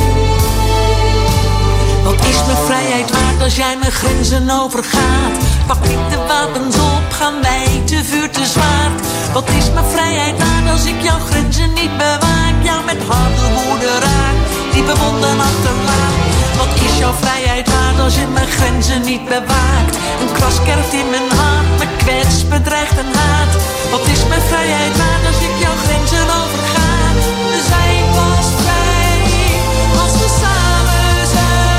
Wat is mijn vrijheid waard als jij mijn grenzen overgaat? Pak ik de wapens op, gaan wij te vuur te zwaard. Wat is mijn vrijheid waard als ik jouw grenzen niet bewaak? Jou met harde woorden raak, diepe wonden achterlaat. Wat is jouw vrijheid waard als je mijn grenzen niet bewaakt? Een kras kerft in mijn hart, me kwets, bedreigt en haat. Wat is mijn vrijheid waard als ik jouw grenzen overga? We zijn pas vrij als we samen zijn.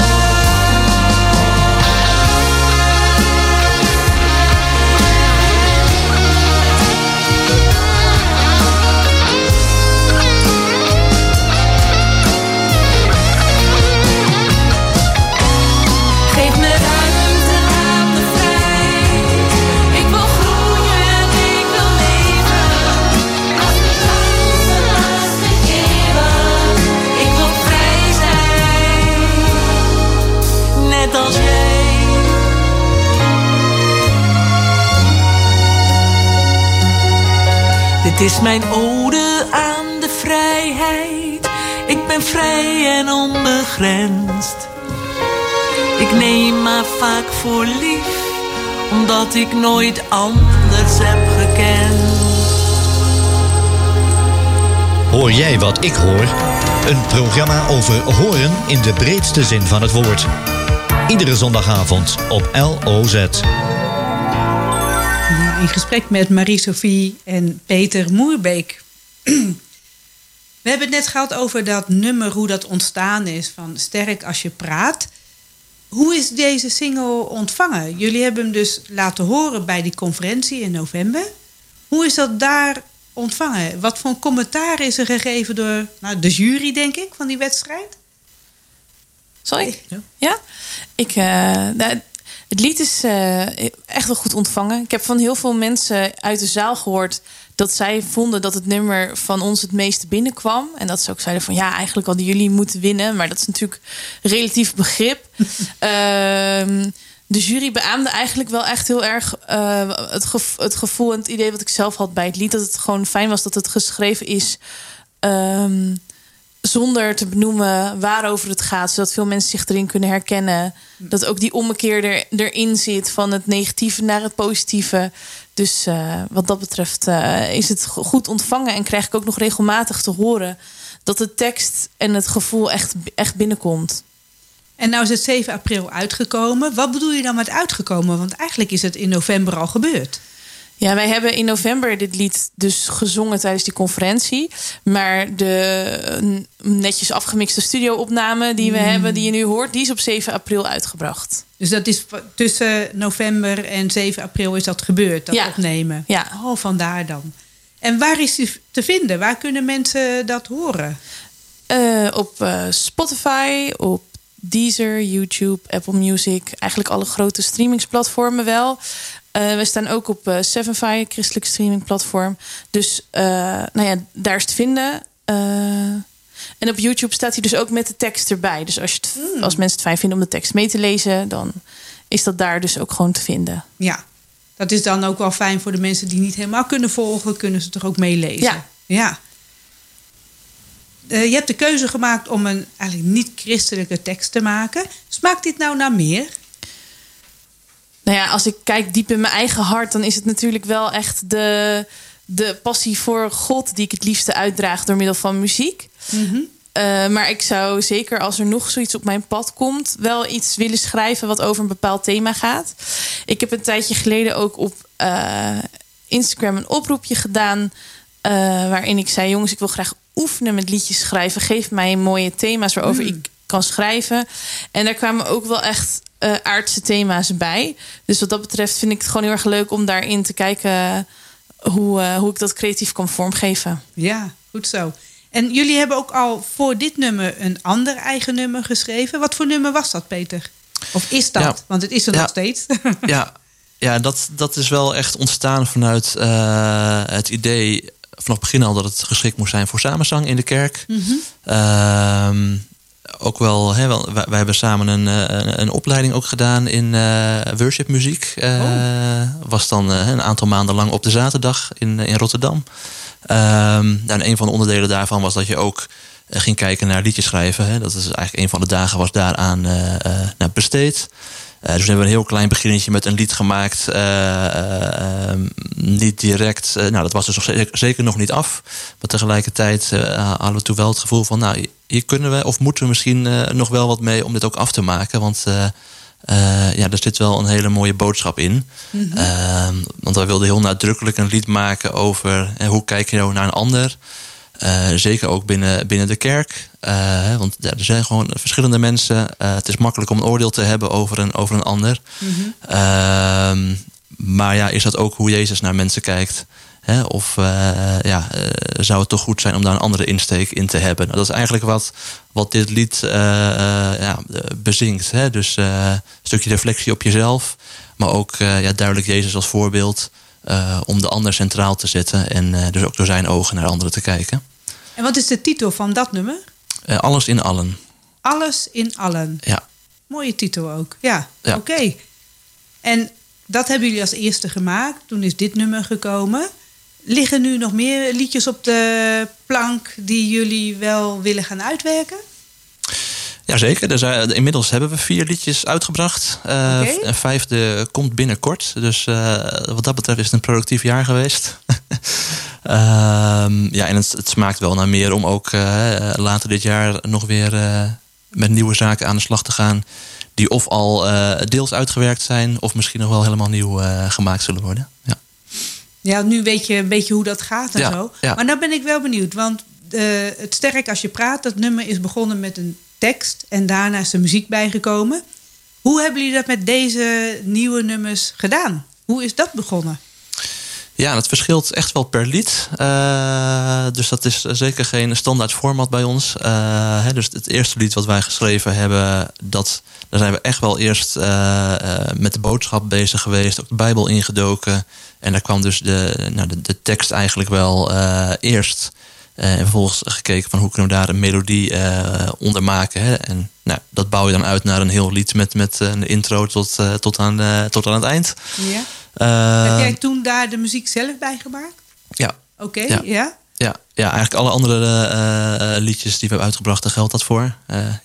Geef me ruimte, laat me vrij. Ik wil groeien, ik wil leven. Laat me dansen, laat me geven. Ik wil vrij zijn, Net als jij. Dit is mijn ode aan de vrijheid. Ik ben vrij en onbegrensd. Ik neem maar vaak voor lief, omdat ik nooit anders heb gekend. Hoor jij wat ik hoor? Een programma over horen in de breedste zin van het woord. Iedere zondagavond op LOZ. Ja, in gesprek met Marie-Sophie en Peter Moerbeek. We hebben het net gehad over dat nummer, hoe dat ontstaan is van Sterk als je praat. Hoe is deze single ontvangen? Jullie hebben hem dus laten horen bij die conferentie in november. Hoe is dat daar ontvangen? Wat voor commentaar is er gegeven door de jury, denk ik, van die wedstrijd? Zal ik? Ja? Het lied is echt wel goed ontvangen. Ik heb van heel veel mensen uit de zaal gehoord dat zij vonden dat het nummer van ons het meeste binnenkwam. En dat ze ook zeiden van ja, eigenlijk hadden jullie moeten winnen. Maar dat is natuurlijk relatief begrip. De jury beaamde eigenlijk wel echt heel erg het gevoel en het idee wat ik zelf had bij het lied. Dat het gewoon fijn was dat het geschreven is zonder te benoemen waarover het gaat. Zodat veel mensen zich erin kunnen herkennen. Dat ook die ommekeer erin zit van het negatieve naar het positieve. Dus wat dat betreft is het goed ontvangen. En krijg ik ook nog regelmatig te horen dat de tekst en het gevoel echt binnenkomt. En nou is het 7 april uitgekomen. Wat bedoel je dan met uitgekomen? Want eigenlijk is het in november al gebeurd. Ja, wij hebben in november dit lied dus gezongen tijdens die conferentie. Maar de netjes afgemixte studio-opname die we hebben, die je nu hoort, die is op 7 april uitgebracht. Dus dat is tussen november en 7 april is dat gebeurd, dat opnemen? Ja. Oh, vandaar dan. En waar is die te vinden? Waar kunnen mensen dat horen? Op Spotify, op Deezer, YouTube, Apple Music. Eigenlijk alle grote streamingsplatformen wel. We staan ook op Sevenfy, christelijk streamingplatform. Dus daar is het te vinden. En op YouTube staat hij dus ook met de tekst erbij. Dus als mensen het fijn vinden om de tekst mee te lezen, dan is dat daar dus ook gewoon te vinden. Ja, dat is dan ook wel fijn voor de mensen die niet helemaal kunnen volgen. Kunnen ze toch ook meelezen? Ja. Je hebt de keuze gemaakt om een eigenlijk niet-christelijke tekst te maken. Smaakt dit nou naar meer? Nou ja, als ik kijk diep in mijn eigen hart, dan is het natuurlijk wel echt de passie voor God die ik het liefste uitdraag door middel van muziek. Mm-hmm. Maar ik zou zeker, als er nog zoiets op mijn pad komt, wel iets willen schrijven wat over een bepaald thema gaat. Ik heb een tijdje geleden ook op Instagram een oproepje gedaan, waarin ik zei: jongens, ik wil graag oefenen met liedjes schrijven. Geef mij mooie thema's waarover ik kan schrijven. En daar kwamen ook wel echt aardse thema's bij. Dus wat dat betreft vind ik het gewoon heel erg leuk om daarin te kijken hoe ik dat creatief kan vormgeven. Ja, goed zo. En jullie hebben ook al voor dit nummer een ander eigen nummer geschreven. Wat voor nummer was dat, Peter? Of is dat? Ja. Want het is er nog steeds. Ja, dat is wel echt ontstaan vanuit het idee vanaf het begin al dat het geschikt moest zijn voor samenzang in de kerk. Mm-hmm. Ook wel, wij hebben samen een opleiding ook gedaan in worshipmuziek. Was dan een aantal maanden lang op de zaterdag in Rotterdam. En een van de onderdelen daarvan was dat je ook ging kijken naar liedjes schrijven. Dat is eigenlijk een van de dagen was daaraan besteed. Dus we hebben een heel klein beginnetje met een lied gemaakt. Niet direct. Dat was dus zeker nog niet af. Maar tegelijkertijd hadden we toen wel het gevoel van, nou, hier kunnen we of moeten we misschien nog wel wat mee om dit ook af te maken. Want er zit wel een hele mooie boodschap in. Mm-hmm. Want wij wilden heel nadrukkelijk een lied maken over hoe kijk je nou naar een ander. Zeker ook binnen de kerk. Want er zijn gewoon verschillende mensen. Het is makkelijk om een oordeel te hebben over een ander. Mm-hmm. Maar ja, is dat ook hoe Jezus naar mensen kijkt? Of zou het toch goed zijn om daar een andere insteek in te hebben? Nou, dat is eigenlijk wat dit lied bezingt. Dus een stukje reflectie op jezelf. Maar ook duidelijk Jezus als voorbeeld. Om de ander centraal te zetten. En dus ook door zijn ogen naar anderen te kijken. En wat is de titel van dat nummer? Alles in allen. Alles in allen. Ja. Mooie titel ook. Ja. Oké. En dat hebben jullie als eerste gemaakt. Toen is dit nummer gekomen. Liggen nu nog meer liedjes op de plank die jullie wel willen gaan uitwerken? Jazeker. Inmiddels hebben we 4 liedjes uitgebracht. Een 5e komt binnenkort. Dus wat dat betreft is het een productief jaar geweest. En het smaakt wel naar meer om ook later dit jaar nog weer met nieuwe zaken aan de slag te gaan. Die of al deels uitgewerkt zijn of misschien nog wel helemaal nieuw gemaakt zullen worden. Ja. Ja, nu weet je een beetje hoe dat gaat en zo. Ja. Maar nou ben ik wel benieuwd. Want het Sterk als je praat, dat nummer is begonnen met een tekst. En daarna is er muziek bijgekomen. Hoe hebben jullie dat met deze nieuwe nummers gedaan? Hoe is dat begonnen? Ja, dat verschilt echt wel per lied. Dus dat is zeker geen standaard format bij ons. Dus het eerste lied wat wij geschreven hebben, daar zijn we echt wel eerst met de boodschap bezig geweest. Ook de Bijbel ingedoken. En daar kwam dus de tekst eigenlijk wel eerst. En vervolgens gekeken van hoe kunnen we daar een melodie onder maken. En dat bouw je dan uit naar een heel lied met een intro tot aan het eind. Ja. Heb jij toen daar de muziek zelf bij gemaakt? Ja. Oké, ja. Ja, eigenlijk alle andere liedjes die we hebben uitgebracht, daar geldt dat voor.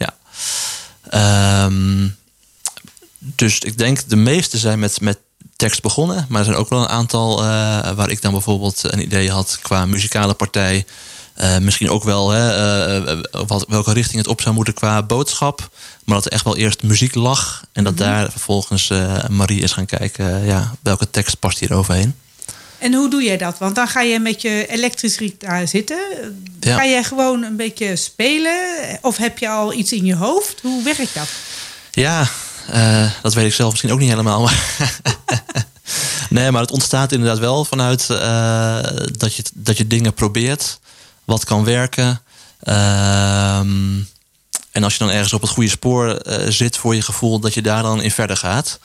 Dus ik denk de meeste zijn met tekst begonnen. Maar er zijn ook wel een aantal waar ik dan bijvoorbeeld een idee had qua muzikale partij. Misschien ook wel welke richting het op zou moeten qua boodschap. Maar dat er echt wel eerst muziek lag. En dat daar vervolgens Marie is gaan kijken... welke tekst past hier overheen. En hoe doe jij dat? Want dan ga je met je elektrische gitaar zitten. Ga jij gewoon een beetje spelen? Of heb je al iets in je hoofd? Hoe werkt dat? Ja, dat weet ik zelf misschien ook niet helemaal. Maar nee, maar het ontstaat inderdaad wel vanuit dat je dingen probeert. Wat kan werken. En als je dan ergens op het goede spoor zit voor je gevoel... dat je daar dan in verder gaat.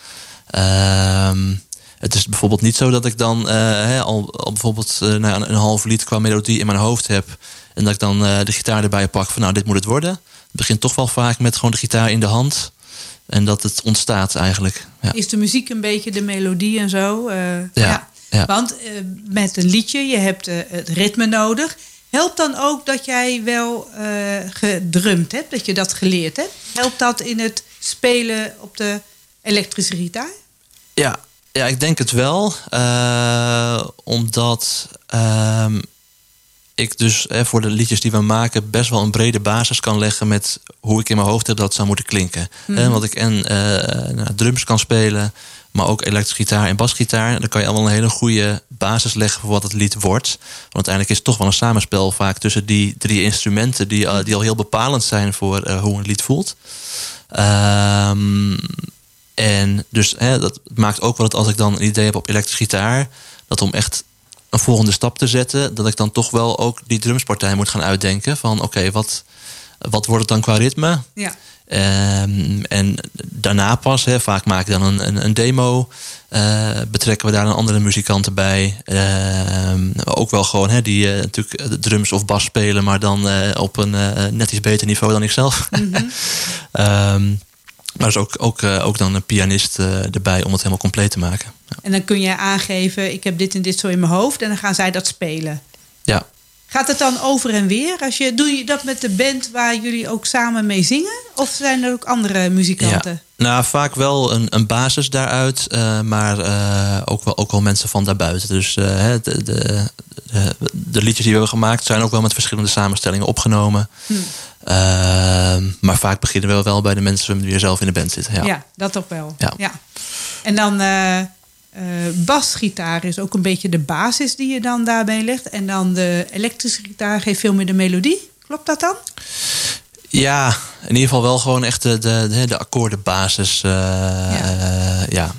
Het is bijvoorbeeld niet zo dat ik dan al bijvoorbeeld een half lied qua melodie in mijn hoofd heb. En dat ik dan de gitaar erbij pak van nou, dit moet het worden. Het begint toch wel vaak met gewoon de gitaar in de hand. En dat het ontstaat eigenlijk. Ja. Is de muziek een beetje de melodie en zo? Ja. Want met een liedje, je hebt het ritme nodig. Helpt dan ook dat jij wel gedrumd hebt, dat je dat geleerd hebt? Helpt dat in het spelen op de elektrische gitaar? Ja, ik denk het wel. Omdat ik dus voor de liedjes die we maken... best wel een brede basis kan leggen met hoe ik in mijn hoofd heb dat het zou moeten klinken. Want ik drums kan spelen, maar ook elektrische gitaar en basgitaar. Dan kan je allemaal een hele goede basis leggen voor wat het lied wordt. Want uiteindelijk is het toch wel een samenspel vaak tussen die 3 instrumenten... die al heel bepalend zijn voor hoe een lied voelt. En dus dat maakt ook wel dat als ik dan een idee heb op elektrische gitaar... dat om echt een volgende stap te zetten... dat ik dan toch wel ook die drumspartij moet gaan uitdenken. Van oké, wat wordt het dan qua ritme? Ja. En daarna pas, vaak maak ik dan een demo... betrekken we daar een andere muzikanten bij. Ook wel gewoon die natuurlijk drums of bas spelen... maar dan op een net iets beter niveau dan ik zelf. Maar er is ook dan een pianist erbij om het helemaal compleet te maken. Ja. En dan kun je aangeven, ik heb dit en dit zo in mijn hoofd... en dan gaan zij dat spelen. Ja. Gaat het dan over en weer? Doe je dat met de band waar jullie ook samen mee zingen? Of zijn er ook andere muzikanten? Ja. Nou, vaak wel een basis daaruit. Maar ook wel mensen van daarbuiten. Dus de liedjes die we hebben gemaakt... zijn ook wel met verschillende samenstellingen opgenomen. Maar vaak beginnen we wel bij de mensen die er zelf in de band zitten. Ja, dat toch wel. Ja. En dan basgitaar is ook een beetje de basis die je dan daarbij legt. En dan de elektrische gitaar geeft veel meer de melodie. Klopt dat dan? Ja, in ieder geval wel gewoon echt de akkoordenbasis. Ja.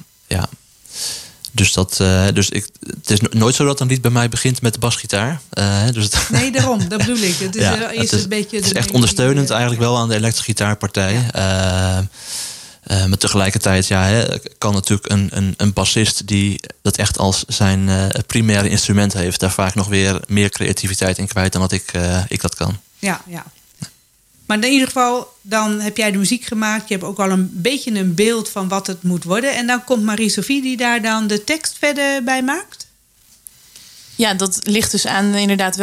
Dus het is nooit zo dat een lied bij mij begint met de basgitaar. Nee, daarom. Dat bedoel ik. Het is echt ondersteunend eigenlijk wel aan de elektrische gitaarpartij. Maar tegelijkertijd kan natuurlijk een bassist die dat echt als zijn primaire instrument heeft... daar vaak nog weer meer creativiteit in kwijt dan dat ik dat kan. Ja. Maar in ieder geval, dan heb jij de muziek gemaakt. Je hebt ook al een beetje een beeld van wat het moet worden. En dan komt Marie-Sophie die daar dan de tekst verder bij maakt? Ja, dat ligt dus aan inderdaad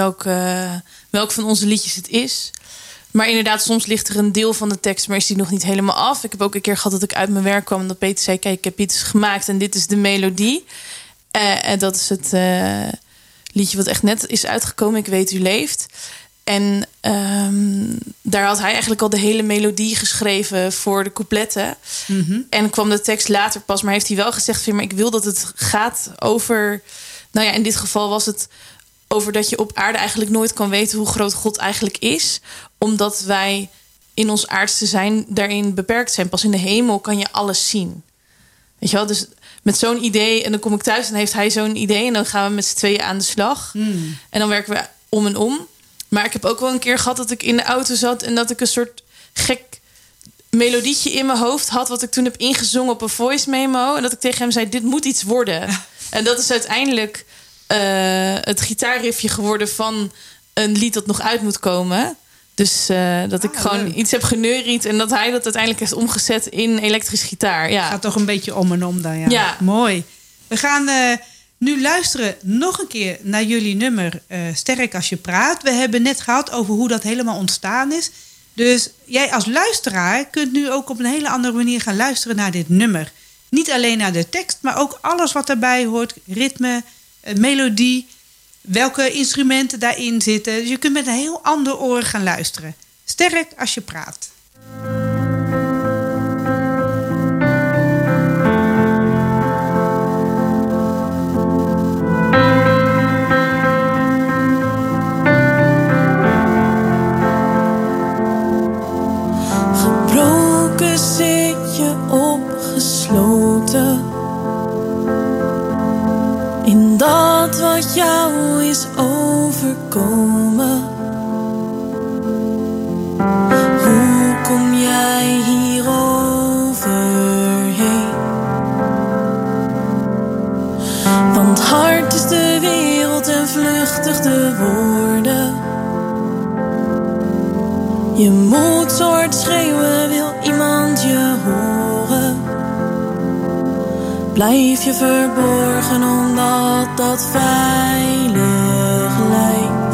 welk van onze liedjes het is. Maar inderdaad, soms ligt er een deel van de tekst... maar is die nog niet helemaal af. Ik heb ook een keer gehad dat ik uit mijn werk kwam... en dat Peter zei, kijk, ik heb iets gemaakt en dit is de melodie. En dat is het liedje wat echt net is uitgekomen. Ik weet u leeft. En daar had hij eigenlijk al de hele melodie geschreven voor de coupletten. En kwam de tekst later pas. Maar heeft hij wel gezegd, maar ik wil dat het gaat over... Nou ja, in dit geval was het over dat je op aarde eigenlijk nooit kan weten... hoe groot God eigenlijk is. Omdat wij in ons aardse zijn daarin beperkt zijn. Pas in de hemel kan je alles zien. Weet je wel, dus met zo'n idee... en dan kom ik thuis en dan heeft hij zo'n idee... en dan gaan we met z'n tweeën aan de slag. En dan werken we om en om... Maar ik heb ook wel een keer gehad dat ik in de auto zat... en dat ik een soort gek melodietje in mijn hoofd had... wat ik toen heb ingezongen op een voice memo. En dat ik tegen hem zei, dit moet iets worden. En dat is uiteindelijk het gitaarriffje geworden... van een lied dat nog uit moet komen. Dus dat ik gewoon leuk. iets heb geneuried... en dat hij dat uiteindelijk heeft omgezet in elektrische gitaar. Ja. Gaat toch een beetje om en om dan, ja. Mooi. We gaan... nu luisteren nog een keer naar jullie nummer Sterk als je praat. We hebben net gehad over hoe dat helemaal ontstaan is. Dus jij als luisteraar kunt nu ook op een hele andere manier gaan luisteren naar dit nummer. Niet alleen naar de tekst, maar ook alles wat erbij hoort. Ritme, melodie. welke instrumenten daarin zitten. Dus je kunt met een heel ander oor gaan luisteren. Sterk als je praat. Gebroken zit je opgesloten in dat wat jou is overkomen. Hoe kom jij hier overheen? Want hard is de wereld en vluchtig de woorden. Je moet zo hard schreeuwen, wil iemand je horen. Blijf je verborgen omdat dat veilig lijkt.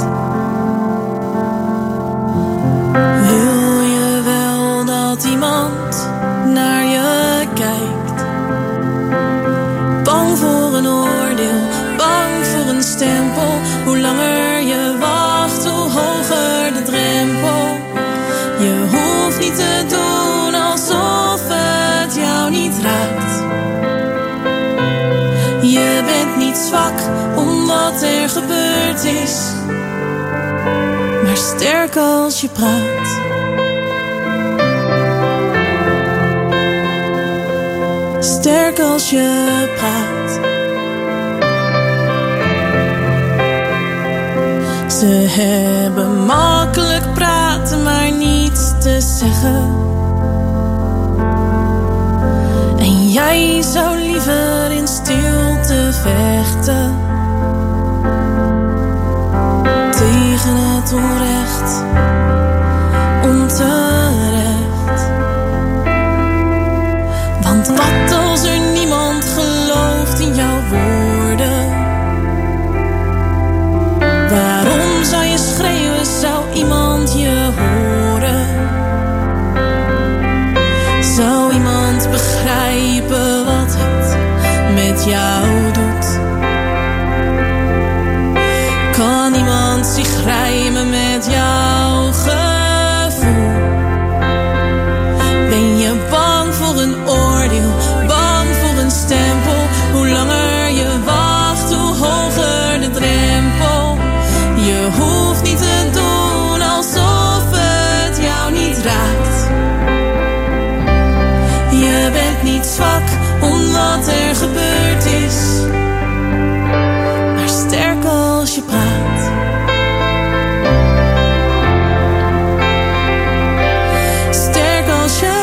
Wil je wel dat iemand naar je kijkt? Bang voor een oordeel, bang voor een stempel. Hoe langer je wacht, hoe hoger de drempel. Je hoeft niet te doen alsof het jou niet raakt. Je bent niet zwak om wat er gebeurd is, maar sterk als je praat. Sterk als je praat. Ze hebben makkelijk praten, maar niets te zeggen. En jij zou liever in stilte vechten tegen het onrecht, onterecht. Want wat als er niemand gelooft in jouw woorden? Waarom zou je schreeuwen, zou iemand je horen? Zou iemand begrijpen wat het met jou doet? Kan iemand zich rijmen met jouw gevoel? Ben je bang voor een oordeel, bang voor een stempel? Hoe langer je wacht, hoe hoger de drempel. Je hoeft niet te doen alsof het jou niet raakt. Je bent niet zwak om wat er gebeurd is, maar sterk als je praat. Sterk als je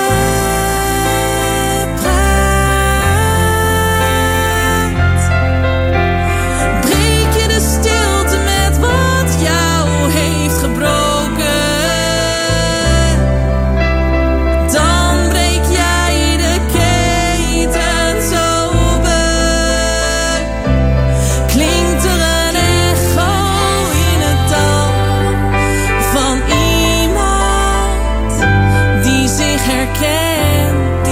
praat. Breek je de stilte met wat jou heeft gebroken. Dan breek jij de ketens open. Klinkt er een echo in het dal van iemand die zich herkent,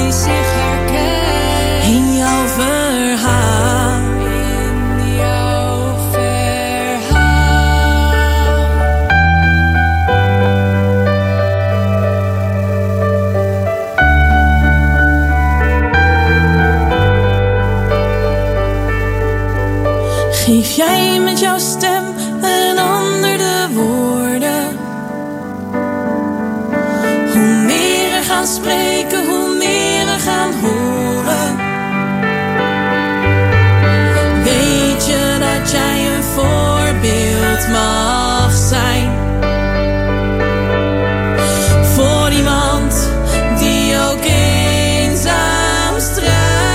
in jouw verhaal, in jouw verhaal. Geef jij met jouw stem een ander de woorden? Hoe meer we gaan spreken, hoe meer we gaan horen. Weet je dat jij een voorbeeld mag zijn voor iemand die ook eenzaam strijdt?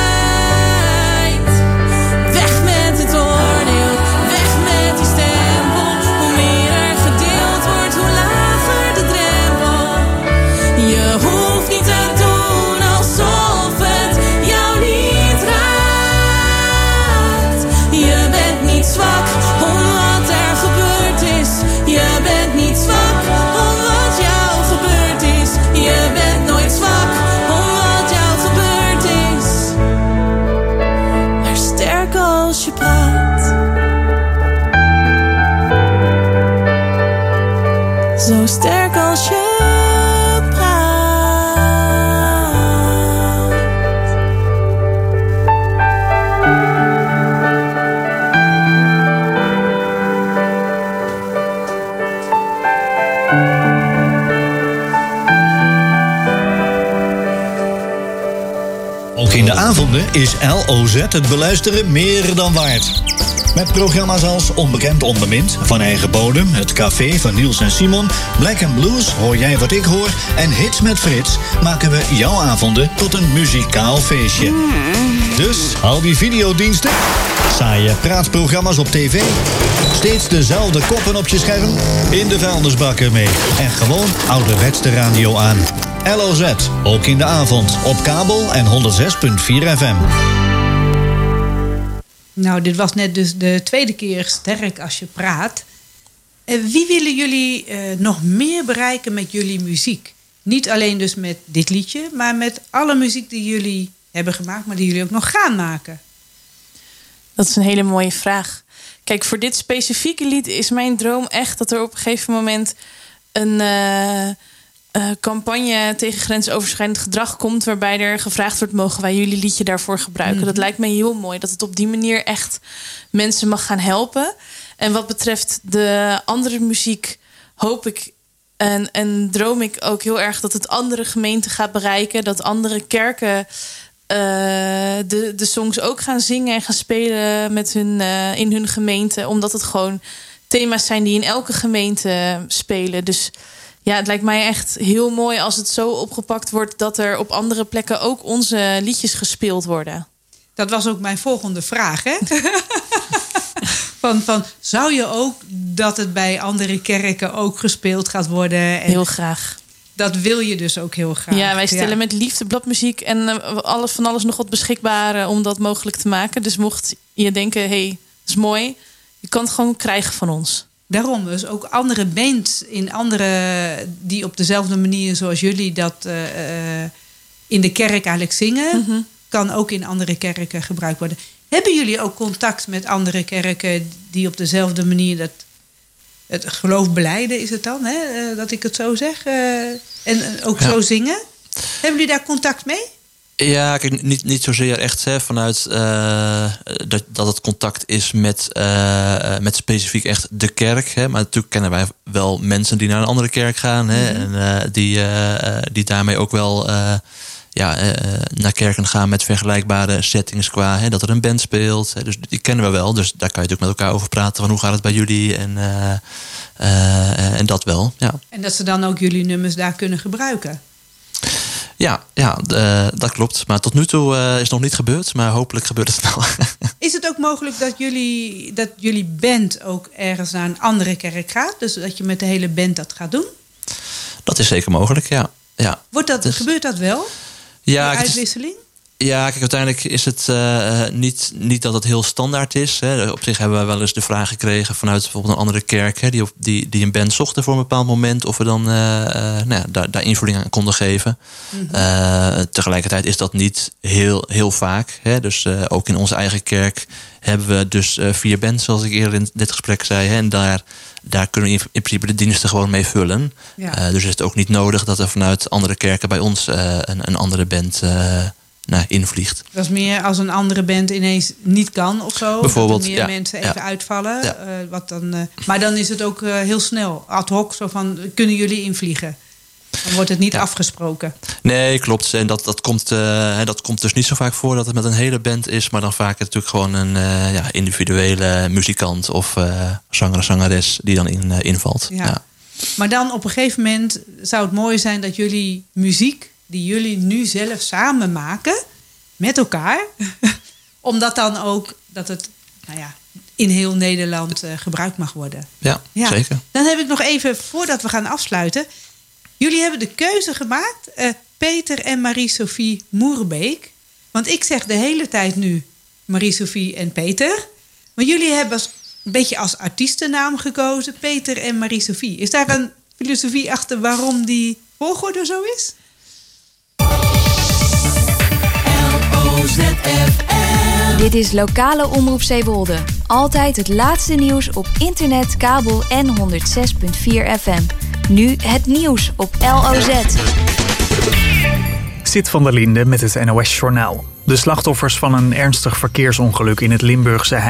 Weg met het oordeel, weg met die stempel. Hoe meer er gedeeld wordt, hoe lager de drempel. Je hoeft niet te doen alsof het jou niet raakt. Je bent niet zwak om wat er gebeurd is. Je bent niet zwak om wat jou gebeurd is. Je bent nooit zwak om wat jou gebeurd is, maar sterk als je praat. sterk als je praat. Ook in de avonden is LOZ het beluisteren meer dan waard. Met programma's als Onbekend Onbemind, Van Eigen Bodem, Het Café van Niels en Simon, Black & Blues, Hoor jij wat ik hoor en Hits met Frits maken we jouw avonden tot een muzikaal feestje. Dus al die videodiensten, saaie praatprogramma's op tv, steeds dezelfde koppen op je scherm, in de vuilnisbakken mee en gewoon ouderwets de radio aan. LOZ, ook in de avond, op kabel en 106.4 FM. Nou, dit was net dus de tweede keer Sterk als je praat. Wie willen jullie nog meer bereiken met jullie muziek? Niet alleen dus met dit liedje, maar met alle muziek die jullie hebben gemaakt, maar die jullie ook nog gaan maken. Dat is een hele mooie vraag. Kijk, voor dit specifieke lied is mijn droom echt dat er op een gegeven moment een campagne tegen grensoverschrijdend gedrag komt, waarbij er gevraagd wordt, mogen wij jullie liedje daarvoor gebruiken? Dat lijkt me heel mooi, dat het op die manier echt mensen mag gaan helpen. En wat betreft de andere muziek hoop ik en droom ik ook heel erg dat het andere gemeenten gaat bereiken, dat andere kerken de songs ook gaan zingen en gaan spelen met in hun gemeente, omdat het gewoon thema's zijn die in elke gemeente spelen. Dus ja, het lijkt mij echt heel mooi als het zo opgepakt wordt dat er op andere plekken ook onze liedjes gespeeld worden. Dat was ook mijn volgende vraag, hè? van, zou je ook dat het bij andere kerken ook gespeeld gaat worden? En heel graag. Dat wil je dus ook heel graag. Ja, wij stellen met liefde bladmuziek en van alles nog wat beschikbaar om dat mogelijk te maken. Dus mocht je denken, hey, dat is mooi, je kan het gewoon krijgen van ons. Daarom dus ook andere bands in andere die op dezelfde manier zoals jullie dat in de kerk eigenlijk zingen, kan ook in andere kerken gebruikt worden. Hebben jullie ook contact met andere kerken die op dezelfde manier het geloof belijden, is het dan, hè? Dat ik het zo zeg, en ook zo zingen? Hebben jullie daar contact mee? Ja, kijk, niet zozeer echt vanuit dat het contact is met specifiek echt de kerk. Hè, maar natuurlijk kennen wij wel mensen die naar een andere kerk gaan. Hè, en die daarmee ook wel naar kerken gaan met vergelijkbare settings qua dat er een band speelt. Hè, dus die kennen we wel. Dus daar kan je natuurlijk met elkaar over praten. Van hoe gaat het bij jullie? En dat wel, ja. En dat ze dan ook jullie nummers daar kunnen gebruiken? Ja, dat klopt. Maar tot nu toe is het nog niet gebeurd. Maar hopelijk gebeurt het snel. Is het ook mogelijk dat jullie band ook ergens naar een andere kerk gaat? Dus dat je met de hele band dat gaat doen? Dat is zeker mogelijk, ja. Gebeurt dat wel? Ja, die uitwisseling? Ja, kijk, uiteindelijk is het niet dat het heel standaard is. Hè. Op zich hebben we wel eens de vraag gekregen vanuit bijvoorbeeld een andere kerk, hè, die een band zochten voor een bepaald moment, of we dan daar invulling aan konden geven. Tegelijkertijd is dat niet heel vaak. Hè. Dus ook in onze eigen kerk hebben we dus 4 bands, zoals ik eerder in dit gesprek zei. Hè, en daar kunnen we in principe de diensten gewoon mee vullen. Ja. Dus is het ook niet nodig dat er vanuit andere kerken bij ons een andere band invliegt. Dat is meer als een andere band ineens niet kan of zo. Bijvoorbeeld, dat er meer mensen even uitvallen. Ja. Maar dan is het ook heel snel. Ad hoc, zo van, kunnen jullie invliegen? Dan wordt het niet afgesproken. Nee, klopt. En dat komt dus niet zo vaak voor dat het met een hele band is. Maar dan vaak natuurlijk gewoon een individuele muzikant of zangeres die dan invalt. Ja. Maar dan op een gegeven moment zou het mooi zijn dat jullie muziek die jullie nu zelf samen maken met elkaar, omdat dan ook dat het in heel Nederland gebruikt mag worden. Ja, zeker. Dan heb ik nog even, voordat we gaan afsluiten, jullie hebben de keuze gemaakt, Peter en Marie-Sophie Moerbeek. Want ik zeg de hele tijd nu Marie-Sophie en Peter. Maar jullie hebben een beetje als artiestennaam gekozen, Peter en Marie-Sophie. Is daar een filosofie achter waarom die volgorde zo is? Dit is Lokale Omroep Zeewolde. Altijd het laatste nieuws op internet, kabel en 106.4 FM. Nu het nieuws op LOZ. Sid van der Linde met het NOS-journaal. De slachtoffers van een ernstig verkeersongeluk in het Limburgse